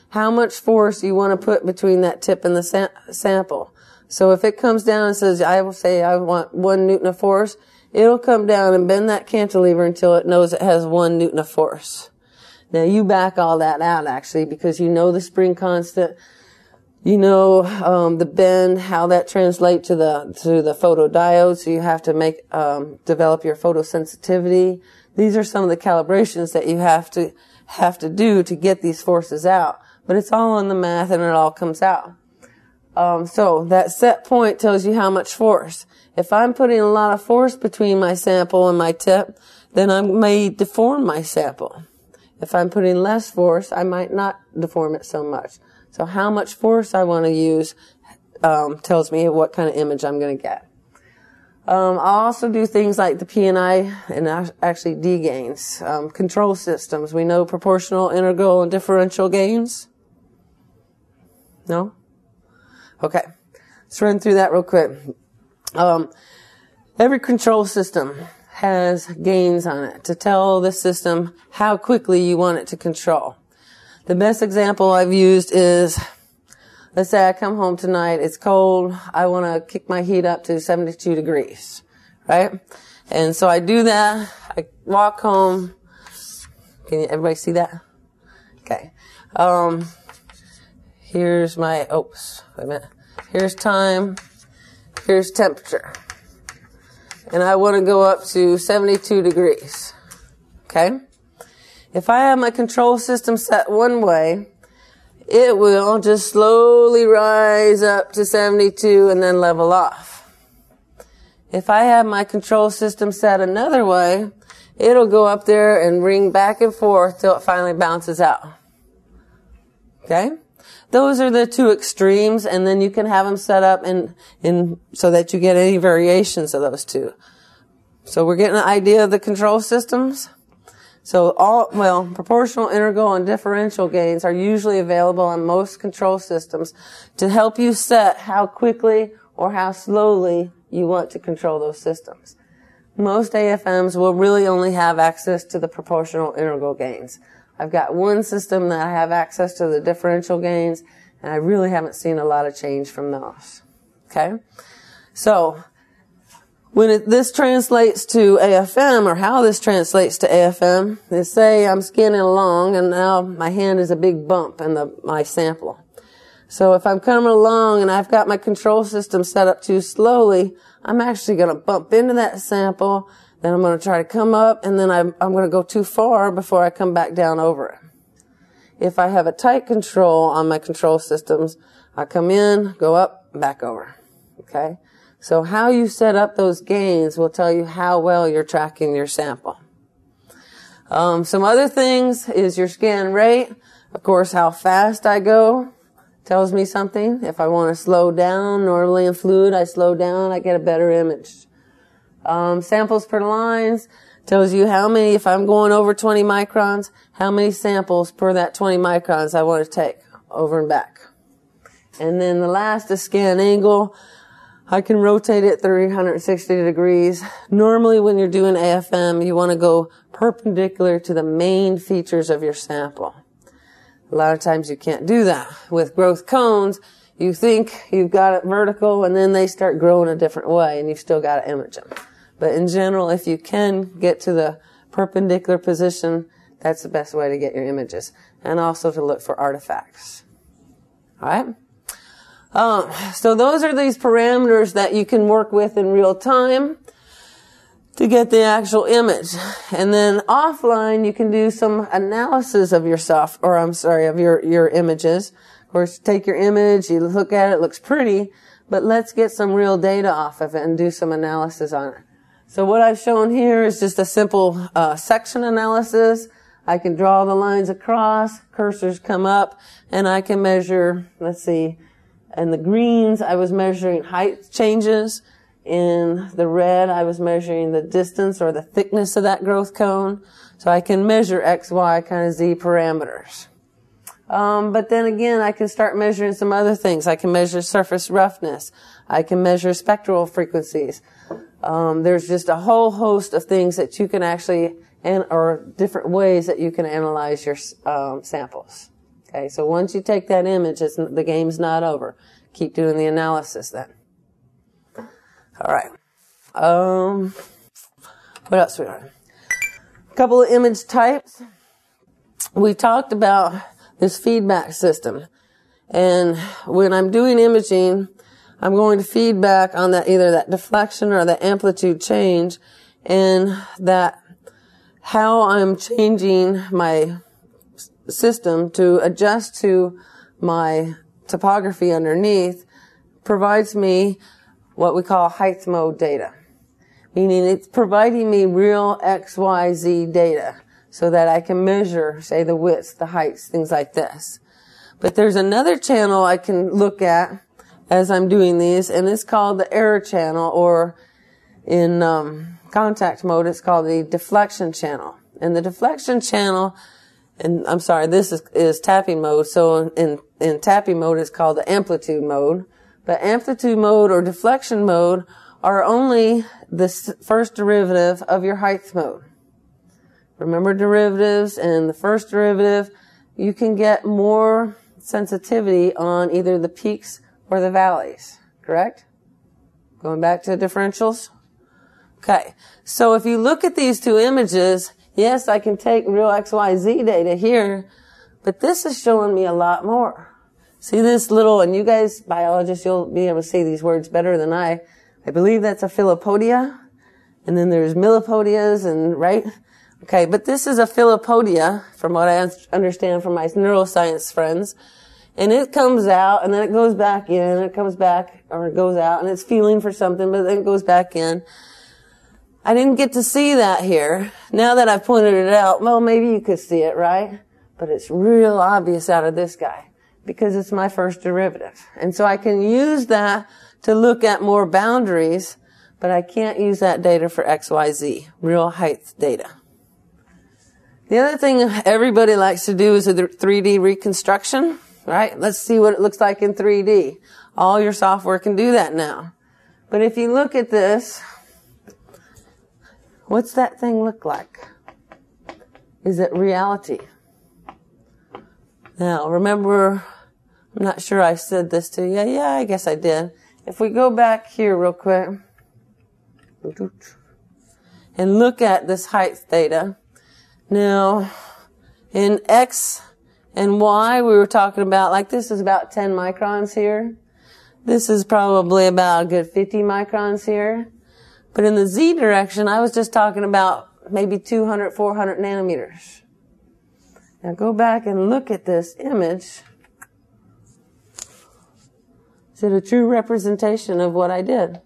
how much force you want to put between that tip and the sam- sample. So if it comes down and says, I will say I want one Newton of force, it'll come down and bend that cantilever until it knows it has one Newton of force. Now you back all that out actually, because you know the spring constant, you know um, the bend, how that translates to the to the photodiode. So you have to make um, develop your photosensitivity. These are some of the calibrations that you have to have to do to get these forces out. But it's all on the math, and it all comes out. Um, so that set point tells you how much force. If I'm putting a lot of force between my sample and my tip, then I may deform my sample. If I'm putting less force, I might not deform it so much. So how much force I want to use um, tells me what kind of image I'm going to get. Um, I'll also do things like the P and I and actually D gains. Um, control systems. We know proportional, integral, and differential gains. No? Okay. Let's run through that real quick. Um, every control system has gains on it to tell the system how quickly you want it to control. The best example I've used is, let's say I come home tonight, it's cold, I want to kick my heat up to seventy-two degrees, right? And so I do that, I walk home. Can you, everybody see that? Okay. Um, here's my, oops, wait a minute. Here's time, here's temperature. And I want to go up to seventy-two degrees. Okay? If I have my control system set one way, it will just slowly rise up to seventy-two and then level off. If I have my control system set another way, it'll go up there and ring back and forth till it finally bounces out. Okay? Those are the two extremes, and then you can have them set up in, in, so that you get any variations of those two. So we're getting an idea of the control systems. So all, well, proportional, integral, and differential gains are usually available on most control systems to help you set how quickly or how slowly you want to control those systems. Most A F Ms will really only have access to the proportional integral gains. I've got one system that I have access to the differential gains, and I really haven't seen a lot of change from those. Okay? So, when it, this translates to A F M, or how this translates to A F M, is say I'm scanning along, and now my hand is a big bump in the, my sample. So if I'm coming along and I've got my control system set up too slowly, I'm actually going to bump into that sample. Then I'm going to try to come up, and then I'm, I'm going to go too far before I come back down over it. If I have a tight control on my control systems, I come in, go up, back over. Okay? So how you set up those gains will tell you how well you're tracking your sample. Um, some other things is your scan rate. Of course, how fast I go tells me something. If I want to slow down, normally in fluid, I slow down, I get a better image. Um, samples per lines tells you how many, if I'm going over twenty microns, how many samples per that twenty microns I want to take over and back. And then the last is scan angle. I can rotate it three hundred sixty degrees. Normally when you're doing A F M, you want to go perpendicular to the main features of your sample. A lot of times you can't do that. With growth cones, you think you've got it vertical, and then they start growing a different way, and you've still got to image them. But in general, if you can get to the perpendicular position, that's the best way to get your images. And also to look for artifacts. Alright? Um, so those are these parameters that you can work with in real time to get the actual image. And then offline, you can do some analysis of your soft, or I'm sorry, of your, your images. Of course, take your image, you look at it, it looks pretty, but let's get some real data off of it and do some analysis on it. So what I've shown here is just a simple uh, section analysis. I can draw the lines across, cursors come up, and I can measure, let's see, in the greens, I was measuring height changes. In the red, I was measuring the distance or the thickness of that growth cone. So I can measure X, Y, kind of Z parameters. Um, but then again, I can start measuring some other things. I can measure surface roughness. I can measure spectral frequencies. Um, there's just a whole host of things that you can actually, and or different ways that you can analyze your um, samples. Okay, so once you take that image, it's, the game's not over. Keep doing the analysis then. All right. Um, what else we got? A couple of image types. We talked about this feedback system. And when I'm doing imaging, I'm going to feedback on that, either that deflection or the amplitude change, and that how I'm changing my system to adjust to my topography underneath provides me what we call height mode data. Meaning it's providing me real X, Y, Z data so that I can measure, say, the widths, the heights, things like this. But there's another channel I can look at as I'm doing these, and it's called the error channel, or in um, contact mode, it's called the deflection channel. And the deflection channel, and I'm sorry, this is, is tapping mode, so in, in tapping mode it's called the amplitude mode. But amplitude mode or deflection mode are only the first derivative of your height mode. Remember derivatives, and the first derivative, you can get more sensitivity on either the peaks or the valleys, correct? Going back to differentials? Okay, so if you look at these two images, yes, I can take real X Y Z data here, but this is showing me a lot more. See this little, and you guys, biologists, you'll be able to say these words better than I. I believe that's a Philopodia, and then there's Millipodias, and right? Okay, but this is a Philopodia, from what I understand from my neuroscience friends. And it comes out, and then it goes back in, and it comes back, or it goes out, and it's feeling for something, but then it goes back in. I didn't get to see that here. Now that I've pointed it out, well, maybe you could see it, right? But it's real obvious out of this guy, because it's my first derivative. And so I can use that to look at more boundaries, but I can't use that data for X Y Z, real height data. The other thing everybody likes to do is a three D reconstruction, right? Let's see what it looks like in three D. All your software can do that now. But if you look at this, what's that thing look like? Is it reality? Now, remember, I'm not sure I said this to you. Yeah, I guess I did. If we go back here real quick and look at this height data. Now, in X and Y, we were talking about, like this is about ten microns here. This is probably about a good fifty microns here. But in the Z direction, I was just talking about maybe two hundred, four hundred nanometers. Now go back and look at this image. Is it a true representation of what I did?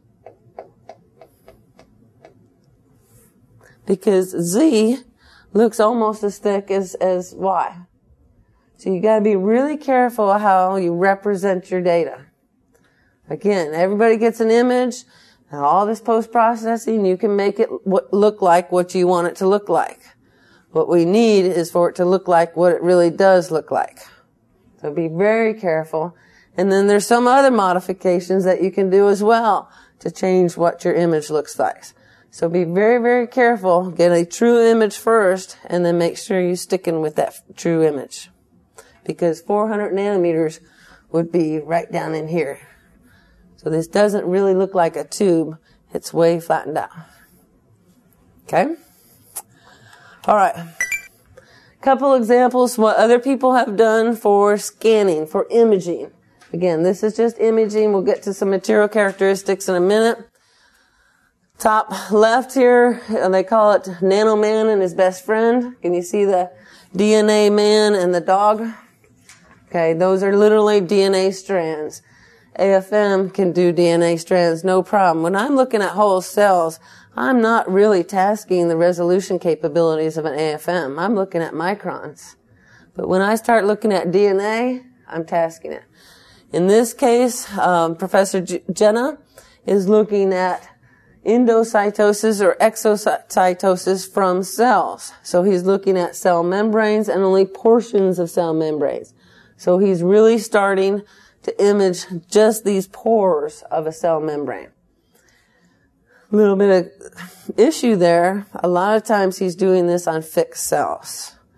Because Z looks almost as thick as, as Y. So you got to be really careful how you represent your data. Again, everybody gets an image, and all this post-processing, you can make it look like what you want it to look like. What we need is for it to look like what it really does look like. So be very careful. And then there's some other modifications that you can do as well to change what your image looks like. So be very, very careful. Get a true image first, and then make sure you're sticking with that true image. Because four hundred nanometers would be right down in here. So this doesn't really look like a tube. It's way flattened out. Okay? All right. Couple examples what other people have done for scanning, for imaging. Again, this is just imaging. We'll get to some material characteristics in a minute. Top left here, they call it Nano Man and his best friend. Can you see the D N A man and the dog? Okay, those are literally D N A strands. A F M can do D N A strands, no problem. When I'm looking at whole cells, I'm not really tasking the resolution capabilities of an A F M. I'm looking at microns. But when I start looking at D N A, I'm tasking it. In this case, um, Professor J- Jenna is looking at endocytosis or exocytosis from cells. So he's looking at cell membranes and only portions of cell membranes. So he's really starting to image just these pores of a cell membrane. A little bit of issue there. A lot of times he's doing this on fixed cells.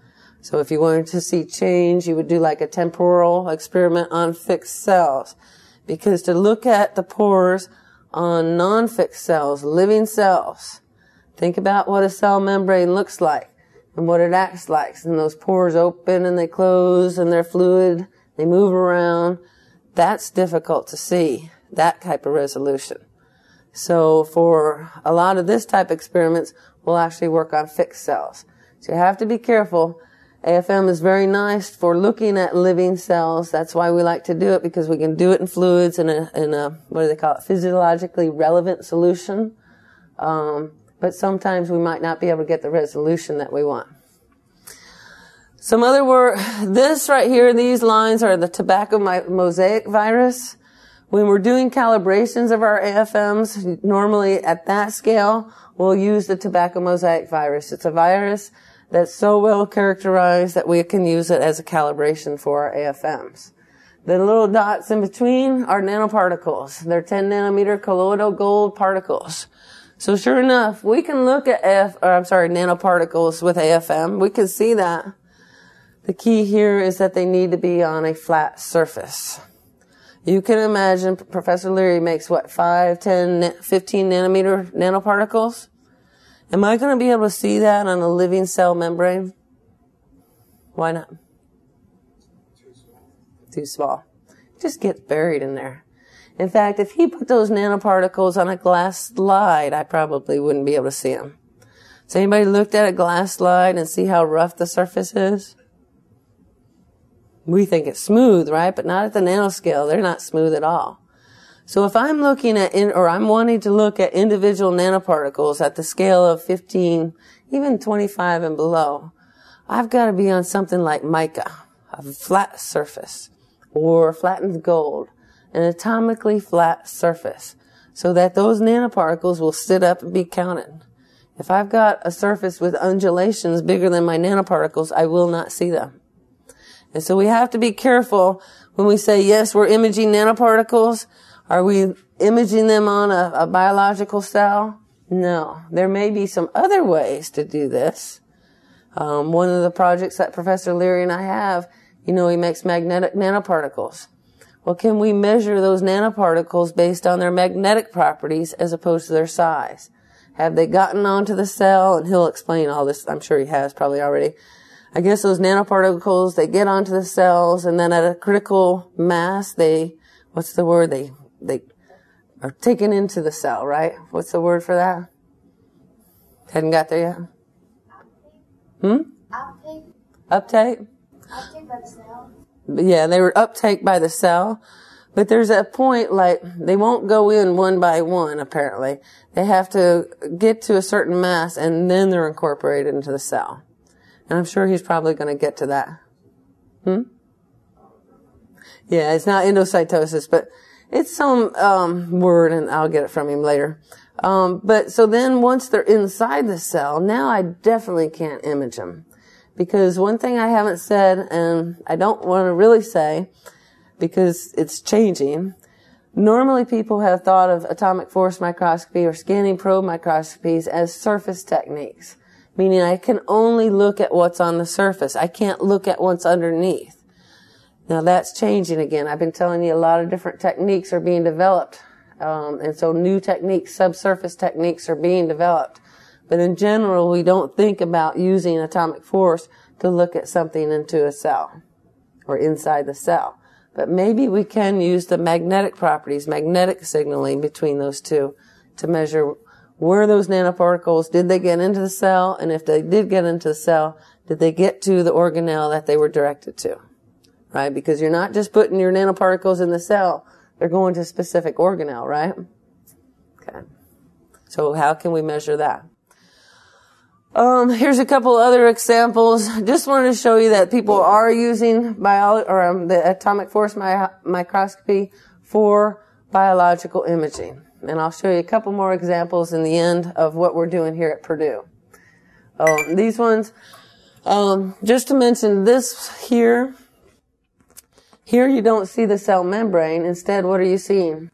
So if you wanted to see change, you would do like a temporal experiment on fixed cells. Because to look at the pores on non-fixed cells, living cells, think about what a cell membrane looks like and what it acts like. And those pores open and they close and they're fluid, they move around. That's difficult to see, that type of resolution. So for a lot of this type of experiments, we'll actually work on fixed cells. So you have to be careful. A F M is very nice for looking at living cells. That's why we like to do it, because we can do it in fluids in a, in a what do they call it, physiologically relevant solution. Um, but sometimes we might not be able to get the resolution that we want. Some other work, this right here, these lines are the tobacco mosaic virus. When we're doing calibrations of our A F Ms, normally at that scale, we'll use the tobacco mosaic virus. It's a virus that's so well characterized that we can use it as a calibration for our A F Ms. The little dots in between are nanoparticles. They're ten nanometer colloidal gold particles. So sure enough, we can look at A F, or I'm sorry, nanoparticles with A F M. We can see that. The key here is that they need to be on a flat surface. You can imagine Professor Leary makes what, five, ten, fifteen nanometer nanoparticles? Am I going to be able to see that on a living cell membrane? Why not? Too small. Too small. Just get buried in there. In fact, if he put those nanoparticles on a glass slide, I probably wouldn't be able to see them. Has anybody looked at a glass slide and see how rough the surface is? We think it's smooth, right? But not at the nanoscale. They're not smooth at all. So if I'm looking at, in, or I'm wanting to look at individual nanoparticles at the scale of fifteen, even twenty-five and below, I've got to be on something like mica, a flat surface, or flattened gold, an atomically flat surface, so that those nanoparticles will sit up and be counted. If I've got a surface with undulations bigger than my nanoparticles, I will not see them. And so we have to be careful when we say, yes, we're imaging nanoparticles. Are we imaging them on a, a biological cell? No. There may be some other ways to do this. Um, one of the projects that Professor Leary and I have, you know, he makes magnetic nanoparticles. Well, can we measure those nanoparticles based on their magnetic properties as opposed to their size? Have they gotten onto the cell? And he'll explain all this. I'm sure he has probably already. I guess those nanoparticles, they get onto the cells, and then at a critical mass, they, what's the word? They, they are taken into the cell, right? What's the word for that? Hadn't got there yet? Hmm? Uptake. Uptake? Uptake by the cell. Yeah, they were uptake by the cell. But there's a point, like, they won't go in one by one, apparently. They have to get to a certain mass, and then they're incorporated into the cell. And I'm sure he's probably going to get to that. Hmm? Yeah, it's not endocytosis, but it's some um word, and I'll get it from him later. Um, but so then once they're inside the cell, now I definitely can't image them. Because one thing I haven't said, and I don't want to really say, because it's changing, normally people have thought of atomic force microscopy or scanning probe microscopies as surface techniques, meaning I can only look at what's on the surface. I can't look at what's underneath. Now that's changing again. I've been telling you a lot of different techniques are being developed. Um, and so new techniques, subsurface techniques are being developed. But in general, we don't think about using atomic force to look at something into a cell or inside the cell. But maybe we can use the magnetic properties, magnetic signaling between those two to measure where those nanoparticles, did they get into the cell? And if they did get into the cell, did they get to the organelle that they were directed to? Right? Because you're not just putting your nanoparticles in the cell. They're going to a specific organelle, right? Okay. So how can we measure that? Um, here's a couple other examples. Just wanted to show you that people are using bio, or um, the atomic force mi- microscopy for biological imaging. And I'll show you a couple more examples in the end of what we're doing here at Purdue. Um, these ones, um, just to mention this here. Here you don't see the cell membrane. Instead, what are you seeing?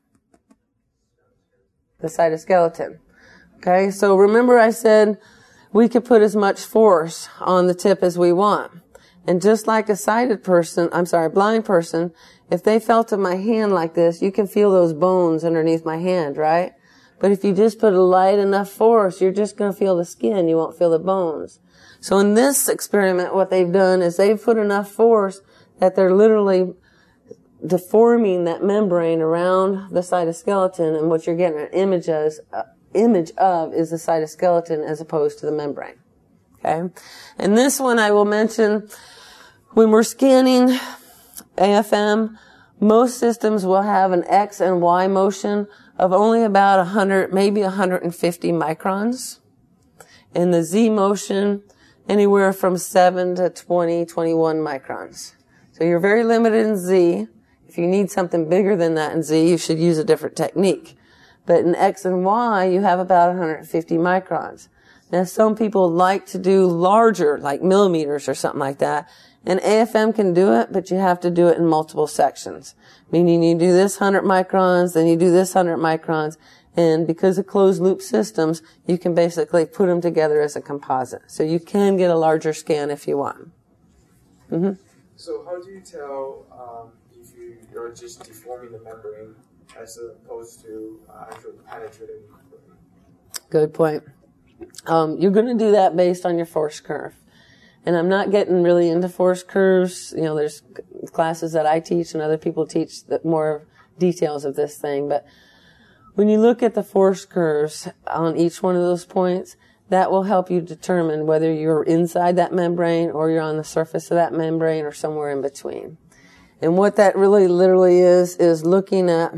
The cytoskeleton. Okay, so remember I said we could put as much force on the tip as we want. And just like a sighted person, I'm sorry, a blind person, if they felt of my hand like this, you can feel those bones underneath my hand, right? But if you just put a light enough force, you're just going to feel the skin. You won't feel the bones. So in this experiment, what they've done is they've put enough force that they're literally deforming that membrane around the cytoskeleton, and what you're getting an image of, uh, image of is the cytoskeleton as opposed to the membrane. Okay? And this one I will mention, when we're scanning A F M, most systems will have an X and Y motion of only about one hundred, maybe one hundred fifty microns. And the Z motion, anywhere from seven to twenty, twenty-one microns. So you're very limited in Z. If you need something bigger than that in Z, you should use a different technique. But in X and Y, you have about one hundred fifty microns. Now, some people like to do larger, like millimeters or something like that. And A F M can do it, but you have to do it in multiple sections. Meaning you do this one hundred microns, then you do this one hundred microns. And because of closed loop systems, you can basically put them together as a composite. So you can get a larger scan if you want. Mm-hmm. So how do you tell um, if you, you're just deforming the membrane as opposed to uh, actually penetrating the membrane? Good point. Um, you're going to do that based on your force curve. And I'm not getting really into force curves. You know, there's classes that I teach and other people teach that more details of this thing. But when you look at the force curves on each one of those points, that will help you determine whether you're inside that membrane or you're on the surface of that membrane or somewhere in between. And what that really literally is, is looking at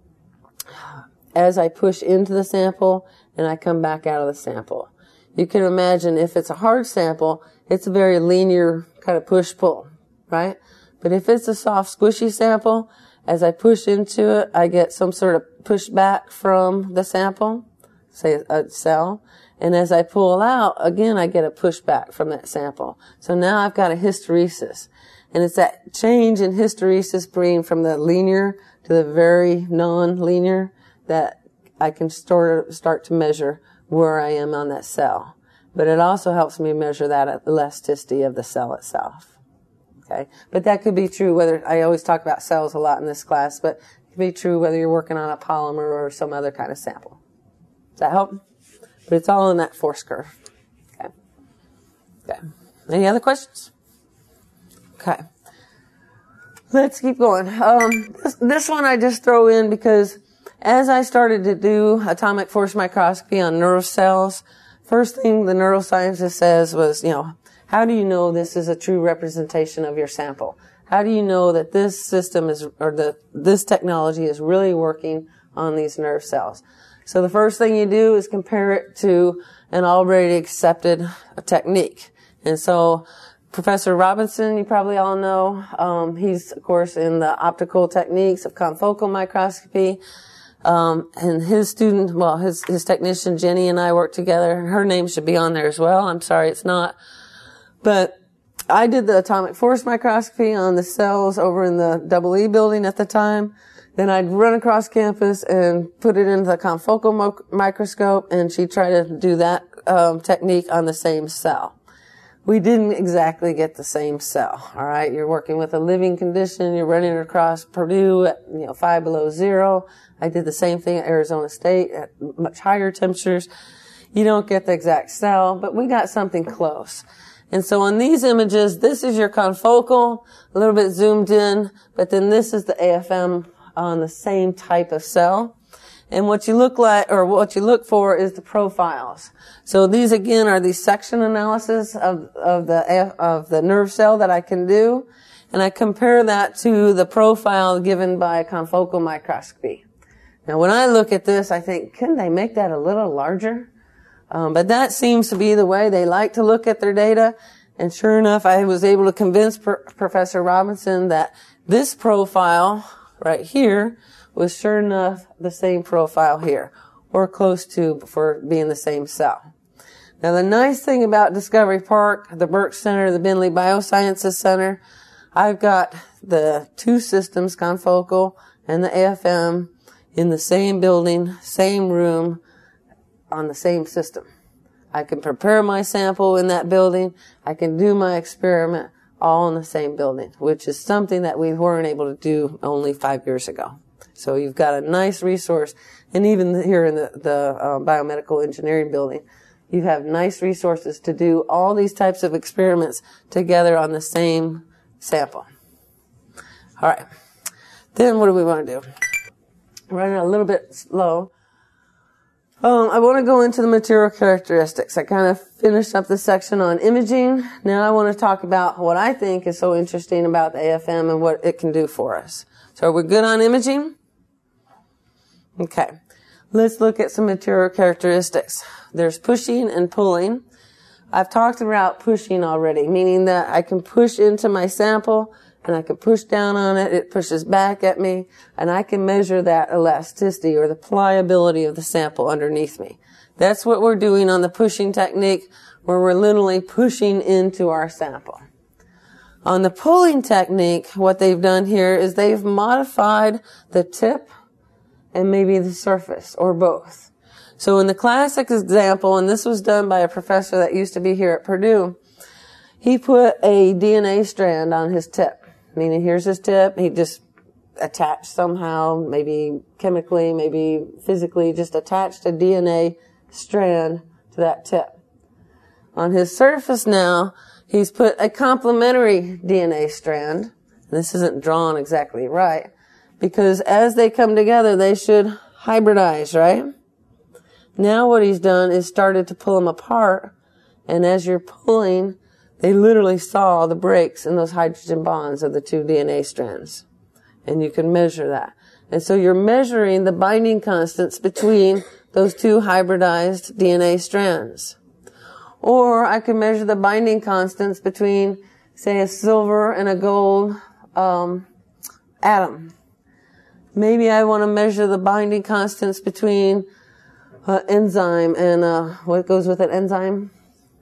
as I push into the sample and I come back out of the sample. You can imagine if it's a hard sample, it's a very linear kind of push-pull, right? But if it's a soft, squishy sample, as I push into it, I get some sort of pushback from the sample, say a cell. And as I pull out, again, I get a pushback from that sample. So now I've got a hysteresis. And it's that change in hysteresis being from the linear to the very non-linear that I can start, start to measure where I am on that cell. But it also helps me measure that elasticity of the cell itself. Okay? But that could be true whether, I always talk about cells a lot in this class, but it could be true whether you're working on a polymer or some other kind of sample. Does that help? But it's all in that force curve. Okay. Okay. Any other questions? Okay. Let's keep going. Um, this, this one I just throw in because as I started to do atomic force microscopy on neural cells, first thing the neuroscientist says was, you know, how do you know this is a true representation of your sample? How do you know that this system is, or the, this technology is really working on these nerve cells? So the first thing you do is compare it to an already accepted technique. And so Professor Robinson, you probably all know, um, he's, of course, in the optical techniques of confocal microscopy. Um, and his student, well, his, his technician, Jenny, and I worked together. Her name should be on there as well. I'm sorry it's not. But I did the atomic force microscopy on the cells over in the Double E building at the time. Then I'd run across campus and put it into the confocal mo- microscope, and she'd try to do that um, technique on the same cell. We didn't exactly get the same cell, all right? You're working with a living condition. You're running across Purdue at, you know, five below zero. I did the same thing at Arizona State at much higher temperatures. You don't get the exact cell, but we got something close. And so on these images, this is your confocal, a little bit zoomed in, but then this is the A F M on the same type of cell. And what you look like, or what you look for is the profiles. So these again are the section analysis of, of the, of the nerve cell that I can do. And I compare that to the profile given by confocal microscopy. Now when I look at this, I think, couldn't they make that a little larger? Um, but that seems to be the way they like to look at their data. And sure enough, I was able to convince Pro- Professor Robinson that this profile right here was sure enough the same profile here, or close to for being the same cell. Now the nice thing about Discovery Park, the Burke Center, the Bentley Biosciences Center, I've got the two systems, confocal and the A F M, in the same building, same room, on the same system. I can prepare my sample in that building. I can do my experiment all in the same building, which is something that we weren't able to do only five years ago. So you've got a nice resource, and even here in the, the uh, biomedical engineering building, you have nice resources to do all these types of experiments together on the same sample. All right. Then what do we want to do? Running a little bit slow. Um, I want to go into the material characteristics. I kind of finished up the section on imaging. Now I want to talk about what I think is so interesting about the A F M and what it can do for us. So are we good on imaging? Okay. Let's look at some material characteristics. There's pushing and pulling. I've talked about pushing already, meaning that I can push into my sample and I can push down on it. It pushes back at me, and I can measure that elasticity or the pliability of the sample underneath me. That's what we're doing on the pushing technique, where we're literally pushing into our sample. On the pulling technique, what they've done here is they've modified the tip and maybe the surface, or both. So in the classic example, and this was done by a professor that used to be here at Purdue, he put a D N A strand on his tip. Meaning, here's his tip. He just attached somehow, maybe chemically, maybe physically, just attached a D N A strand to that tip. On his surface now, he's put a complementary D N A strand. This isn't drawn exactly right, because as they come together, they should hybridize, right? Now what he's done is started to pull them apart, and as you're pulling, they literally saw the breaks in those hydrogen bonds of the two D N A strands. And you can measure that. And so you're measuring the binding constants between those two hybridized D N A strands. Or I can measure the binding constants between, say, a silver and a gold um, atom. Maybe I want to measure the binding constants between uh, enzyme and uh, what goes with an enzyme?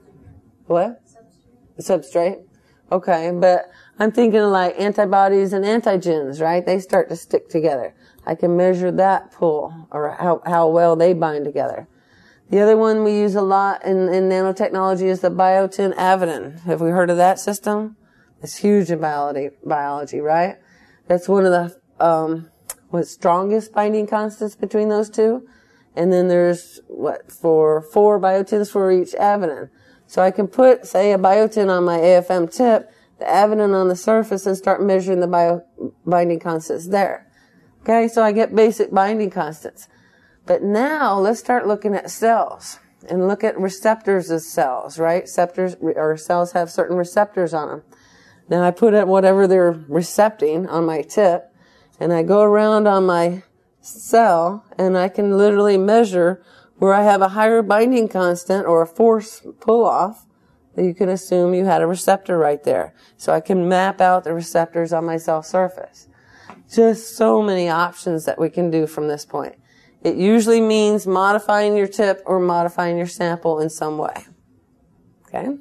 What? Substrate. Okay, but I'm thinking of like antibodies and antigens, right? They start to stick together. I can measure that pull, or how, how well they bind together. The other one we use a lot in, in nanotechnology is the biotin avidin. Have we heard of that system? It's huge in biology, biology, right? That's one of the um, what strongest binding constants between those two. And then there's what for four biotins for each avidin. So I can put, say, a biotin on my A F M tip, the avidin on the surface, and start measuring the bio binding constants there. Okay, so I get basic binding constants. But now let's start looking at cells and look at receptors as cells, right? Receptors, or cells have certain receptors on them. Now I put it whatever they're recepting on my tip, and I go around on my cell, and I can literally measure where I have a higher binding constant or a force pull-off, you can assume you had a receptor right there. So I can map out the receptors on my cell surface. Just so many options that we can do from this point. It usually means modifying your tip or modifying your sample in some way. Okay?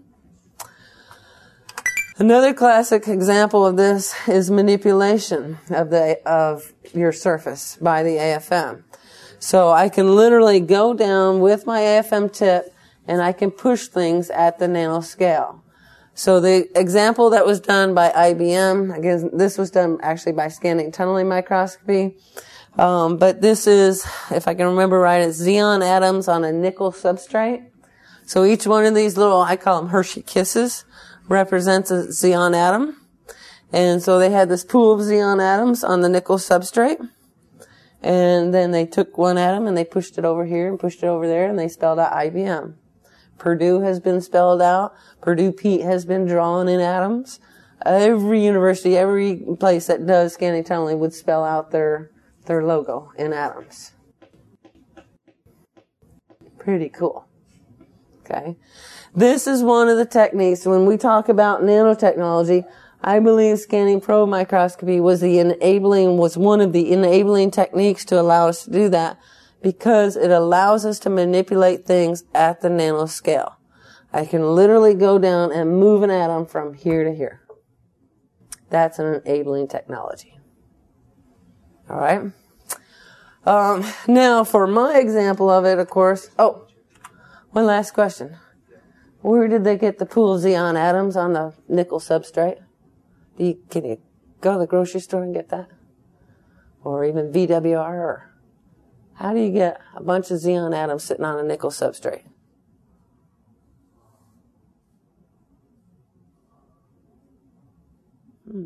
Another classic example of this is manipulation of the of your surface by the A F M. So I can literally go down with my A F M tip and I can push things at the nanoscale. So the example that was done by I B M, again, this was done actually by scanning tunneling microscopy. Um, but this is, if I can remember right, it's Xeon atoms on a nickel substrate. So each one of these little, I call them Hershey Kisses, represents a Xeon atom. And so they had this pool of Xeon atoms on the nickel substrate. And then they took one atom and they pushed it over here and pushed it over there, and they spelled out I B M. Purdue has been spelled out. Purdue Pete has been drawn in atoms. Every university, every place that does scanning tunneling would spell out their their logo in atoms. Pretty cool. Okay. This is one of the techniques. When we talk about nanotechnology, I believe scanning probe microscopy was the enabling, was one of the enabling techniques to allow us to do that, because it allows us to manipulate things at the nanoscale. I can literally go down and move an atom from here to here. That's an enabling technology. All right. Um, now, for my example of it, of course, oh, one last question. Where did they get the pool of Xeon atoms on the nickel substrate? Do you, can you go to the grocery store and get that? Or even V W R? Or how do you get a bunch of xenon atoms sitting on a nickel substrate? Hmm.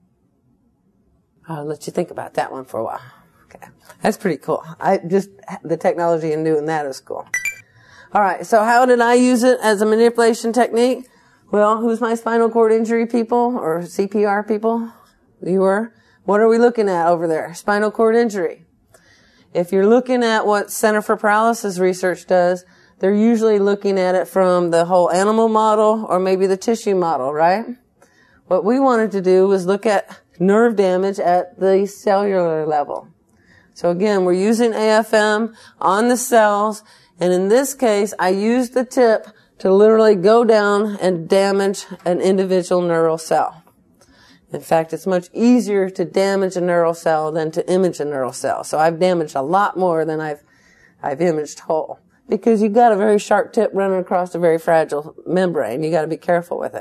I'll let you think about that one for a while. Okay. That's pretty cool. I just, the technology in doing that is cool. All right. So how did I use it as a manipulation technique? Well, who's my spinal cord injury people or C P R people? You were? What are we looking at over there? Spinal cord injury. If you're looking at what Center for Paralysis Research does, they're usually looking at it from the whole animal model or maybe the tissue model, right? What we wanted to do was look at nerve damage at the cellular level. So again, we're using A F M on the cells, and in this case, I used the tip to literally go down and damage an individual neural cell. In fact, it's much easier to damage a neural cell than to image a neural cell. So I've damaged a lot more than I've I've imaged whole. Because you've got a very sharp tip running across a very fragile membrane. You got to be careful with it.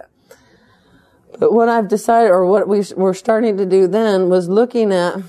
But what I've decided, or what we were starting to do then, was looking at,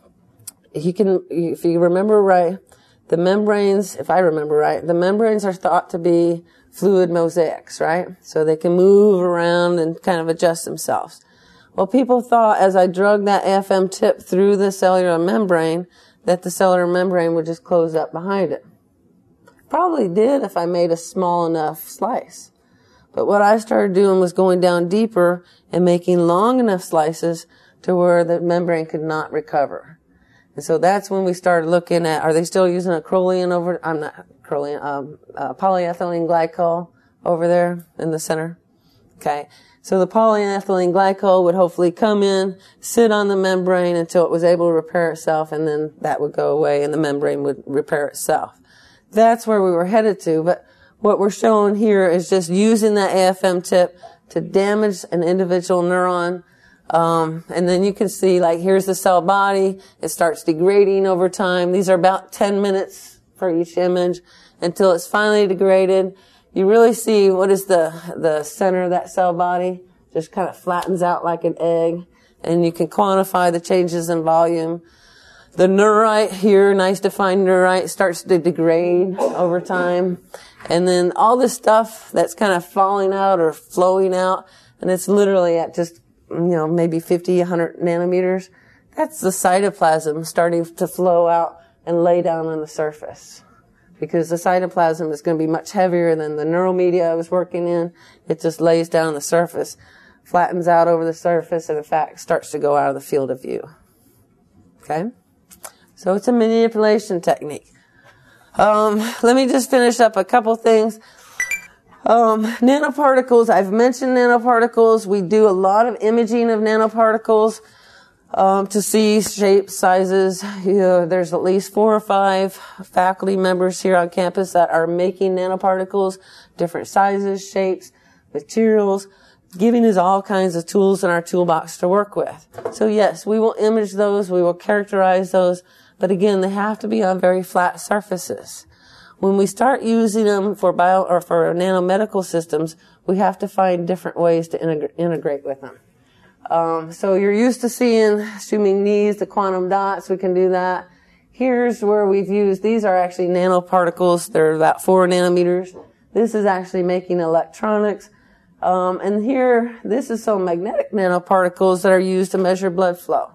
you can, if you remember right, the membranes, if I remember right, the membranes are thought to be fluid mosaics, right? So they can move around and kind of adjust themselves. Well, people thought as I drug that A F M tip through the cellular membrane, that the cellular membrane would just close up behind it. Probably did if I made a small enough slice. But what I started doing was going down deeper and making long enough slices to where the membrane could not recover. And so that's when we started looking at, are they still using acrolein over, I'm not acrolein, um, uh, polyethylene glycol over there in the center? Okay. So the polyethylene glycol would hopefully come in, sit on the membrane until it was able to repair itself, and then that would go away and the membrane would repair itself. That's where we were headed to, but what we're showing here is just using that A F M tip to damage an individual neuron. Um, and then you can see, like, here's the cell body. It starts degrading over time. These are about ten minutes for each image until it's finally degraded. You really see what is the, the center of that cell body. Just kind of flattens out like an egg. And you can quantify the changes in volume. The neurite here, nice defined neurite, starts to degrade over time. And then all this stuff that's kind of falling out or flowing out, and it's literally at just, you know, maybe fifty, one hundred nanometers. That's the cytoplasm starting to flow out and lay down on the surface. Because the cytoplasm is going to be much heavier than the neural media I was working in. It just lays down on the surface, flattens out over the surface, and in fact starts to go out of the field of view. Okay? So it's a manipulation technique. Um, let me just finish up a couple things. Um, nanoparticles, I've mentioned nanoparticles. We do a lot of imaging of nanoparticles um, to see shapes, sizes. You know, there's at least four or five faculty members here on campus that are making nanoparticles, different sizes, shapes, materials, giving us all kinds of tools in our toolbox to work with. So yes, we will image those, we will characterize those, but again, they have to be on very flat surfaces. When we start using them for bio or for nanomedical systems, we have to find different ways to integ- integrate with them. Um, so you're used to seeing assuming these, the quantum dots, we can do that. Here's where we've used, these are actually nanoparticles. They're about four nanometers. This is actually making electronics. Um, and here, this is some magnetic nanoparticles that are used to measure blood flow.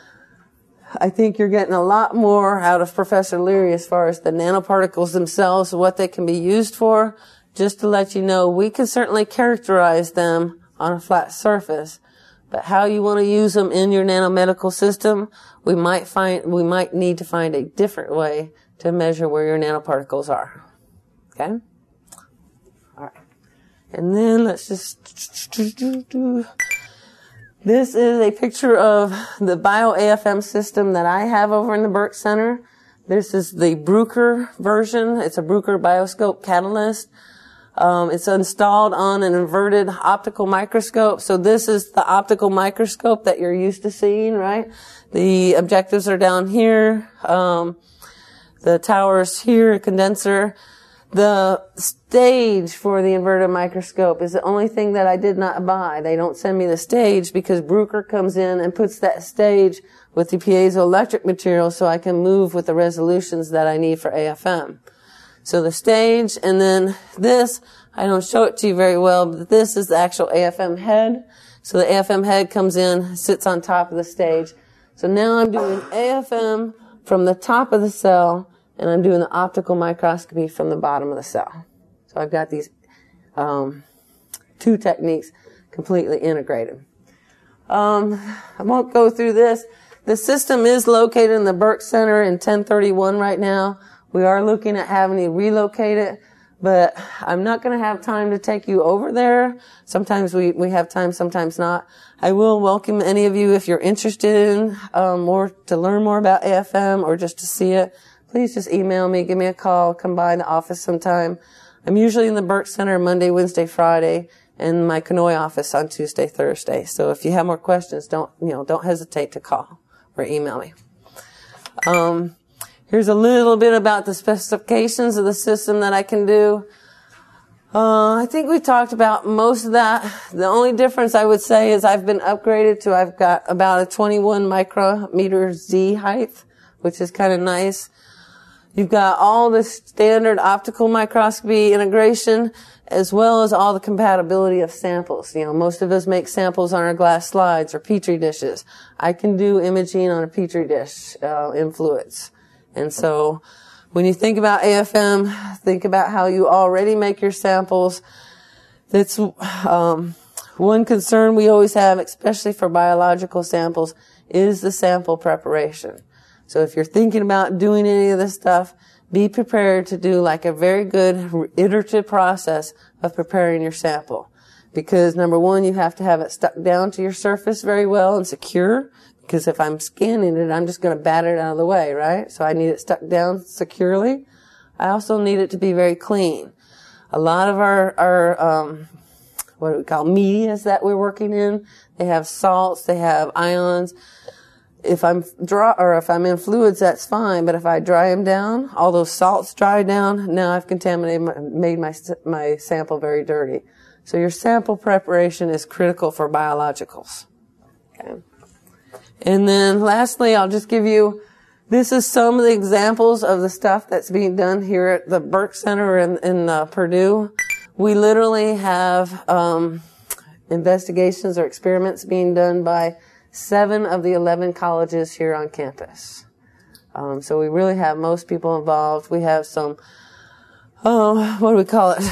I think you're getting a lot more out of Professor Leary as far as the nanoparticles themselves, what they can be used for. Just to let you know, we can certainly characterize them on a flat surface, but how you want to use them in your nanomedical system, we might find, we might need to find a different way to measure where your nanoparticles are. Okay? All right. And then let's just do. This is a picture of the Bio-A F M system that I have over in the Burke Center. This is the Bruker version. It's a Bruker Bioscope Catalyst. Um, it's installed on an inverted optical microscope. So this is the optical microscope that you're used to seeing, right? The objectives are down here. Um, the tower's here, a condenser. The stage for the inverted microscope is the only thing that I did not buy. They don't send me the stage because Bruker comes in and puts that stage with the piezoelectric material so I can move with the resolutions that I need for A F M. So the stage, and then this, I don't show it to you very well, but this is the actual A F M head. So the A F M head comes in, sits on top of the stage. So now I'm doing A F M from the top of the cell, and I'm doing the optical microscopy from the bottom of the cell. So I've got these um, two techniques completely integrated. Um, I won't go through this. The system is located in the Burke Center in ten thirty-one right now. We are looking at having to relocate it, but I'm not going to have time to take you over there. Sometimes we, we have time, sometimes not. I will welcome any of you if you're interested in um, more to learn more about A F M or just to see it. Please just email me, give me a call, come by the office sometime. I'm usually in the Burke Center Monday, Wednesday, Friday, and my Conoy office on Tuesday, Thursday. So if you have more questions, don't, you know, don't hesitate to call or email me. Um, here's a little bit about the specifications of the system that I can do. Uh, I think we talked about most of that. The only difference I would say is I've been upgraded to, I've got about a twenty-one micrometer Z height, which is kind of nice. You've got all the standard optical microscopy integration, as well as all the compatibility of samples. You know, most of us make samples on our glass slides or Petri dishes. I can do imaging on a Petri dish, uh, in fluids. And so, when you think about A F M, think about how you already make your samples. That's, um, one concern we always have, especially for biological samples, is the sample preparation. So if you're thinking about doing any of this stuff, be prepared to do like a very good iterative process of preparing your sample. Because number one, you have to have it stuck down to your surface very well and secure. Because if I'm scanning it, I'm just going to bat it out of the way, right? So I need it stuck down securely. I also need it to be very clean. A lot of our, our, um, what do we call medias that we're working in, they have salts, they have ions. If I'm dry, or if I'm in fluids, that's fine. But if I dry them down, all those salts dry down, now I've contaminated, my, made my, my sample very dirty. So your sample preparation is critical for biologicals. Okay. And then lastly, I'll just give you, this is some of the examples of the stuff that's being done here at the Burke Center in, in uh, Purdue. We literally have um, investigations or experiments being done by seven of the eleven colleges here on campus. Um, so we really have most people involved. We have some, oh, what do we call it?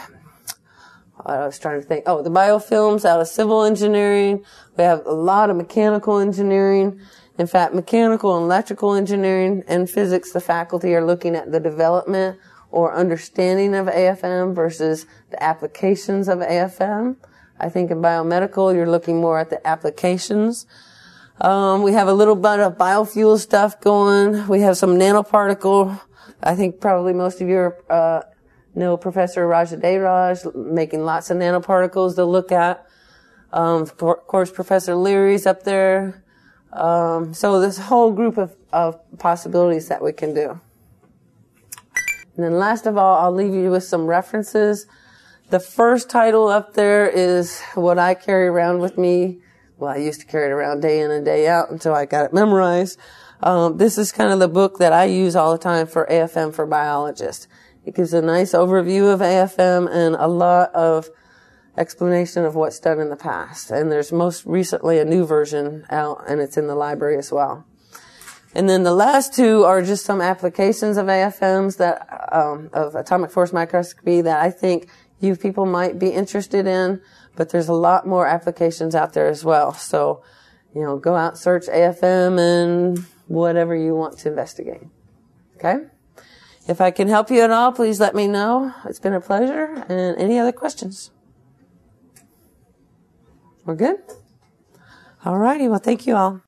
I was trying to think. Oh, the biofilms out of civil engineering. We have a lot of mechanical engineering. In fact, mechanical and electrical engineering and physics, the faculty are looking at the development or understanding of A F M versus the applications of A F M. I think in biomedical, you're looking more at the applications. Um, we have a little bit of biofuel stuff going. We have some nanoparticle. I think probably most of you are, uh, know Professor Rajadevraj making lots of nanoparticles to look at. Um, of course, Professor Leary's up there. Um, so this whole group of, of possibilities that we can do. And then last of all, I'll leave you with some references. The first title up there is what I carry around with me. Well, I used to carry it around day in and day out until I got it memorized. Um, this is kind of the book that I use all the time for A F M for biologists. It gives a nice overview of A F M and a lot of explanation of what's done in the past. And there's most recently a new version out, and it's in the library as well. And then the last two are just some applications of A F Ms that, um, of atomic force microscopy that I think you people might be interested in, but there's a lot more applications out there as well. So, you know, go out, search A F M and whatever you want to investigate. Okay? If I can help you at all, please let me know. It's been a pleasure. And any other questions? We're good? All righty. Well, thank you all.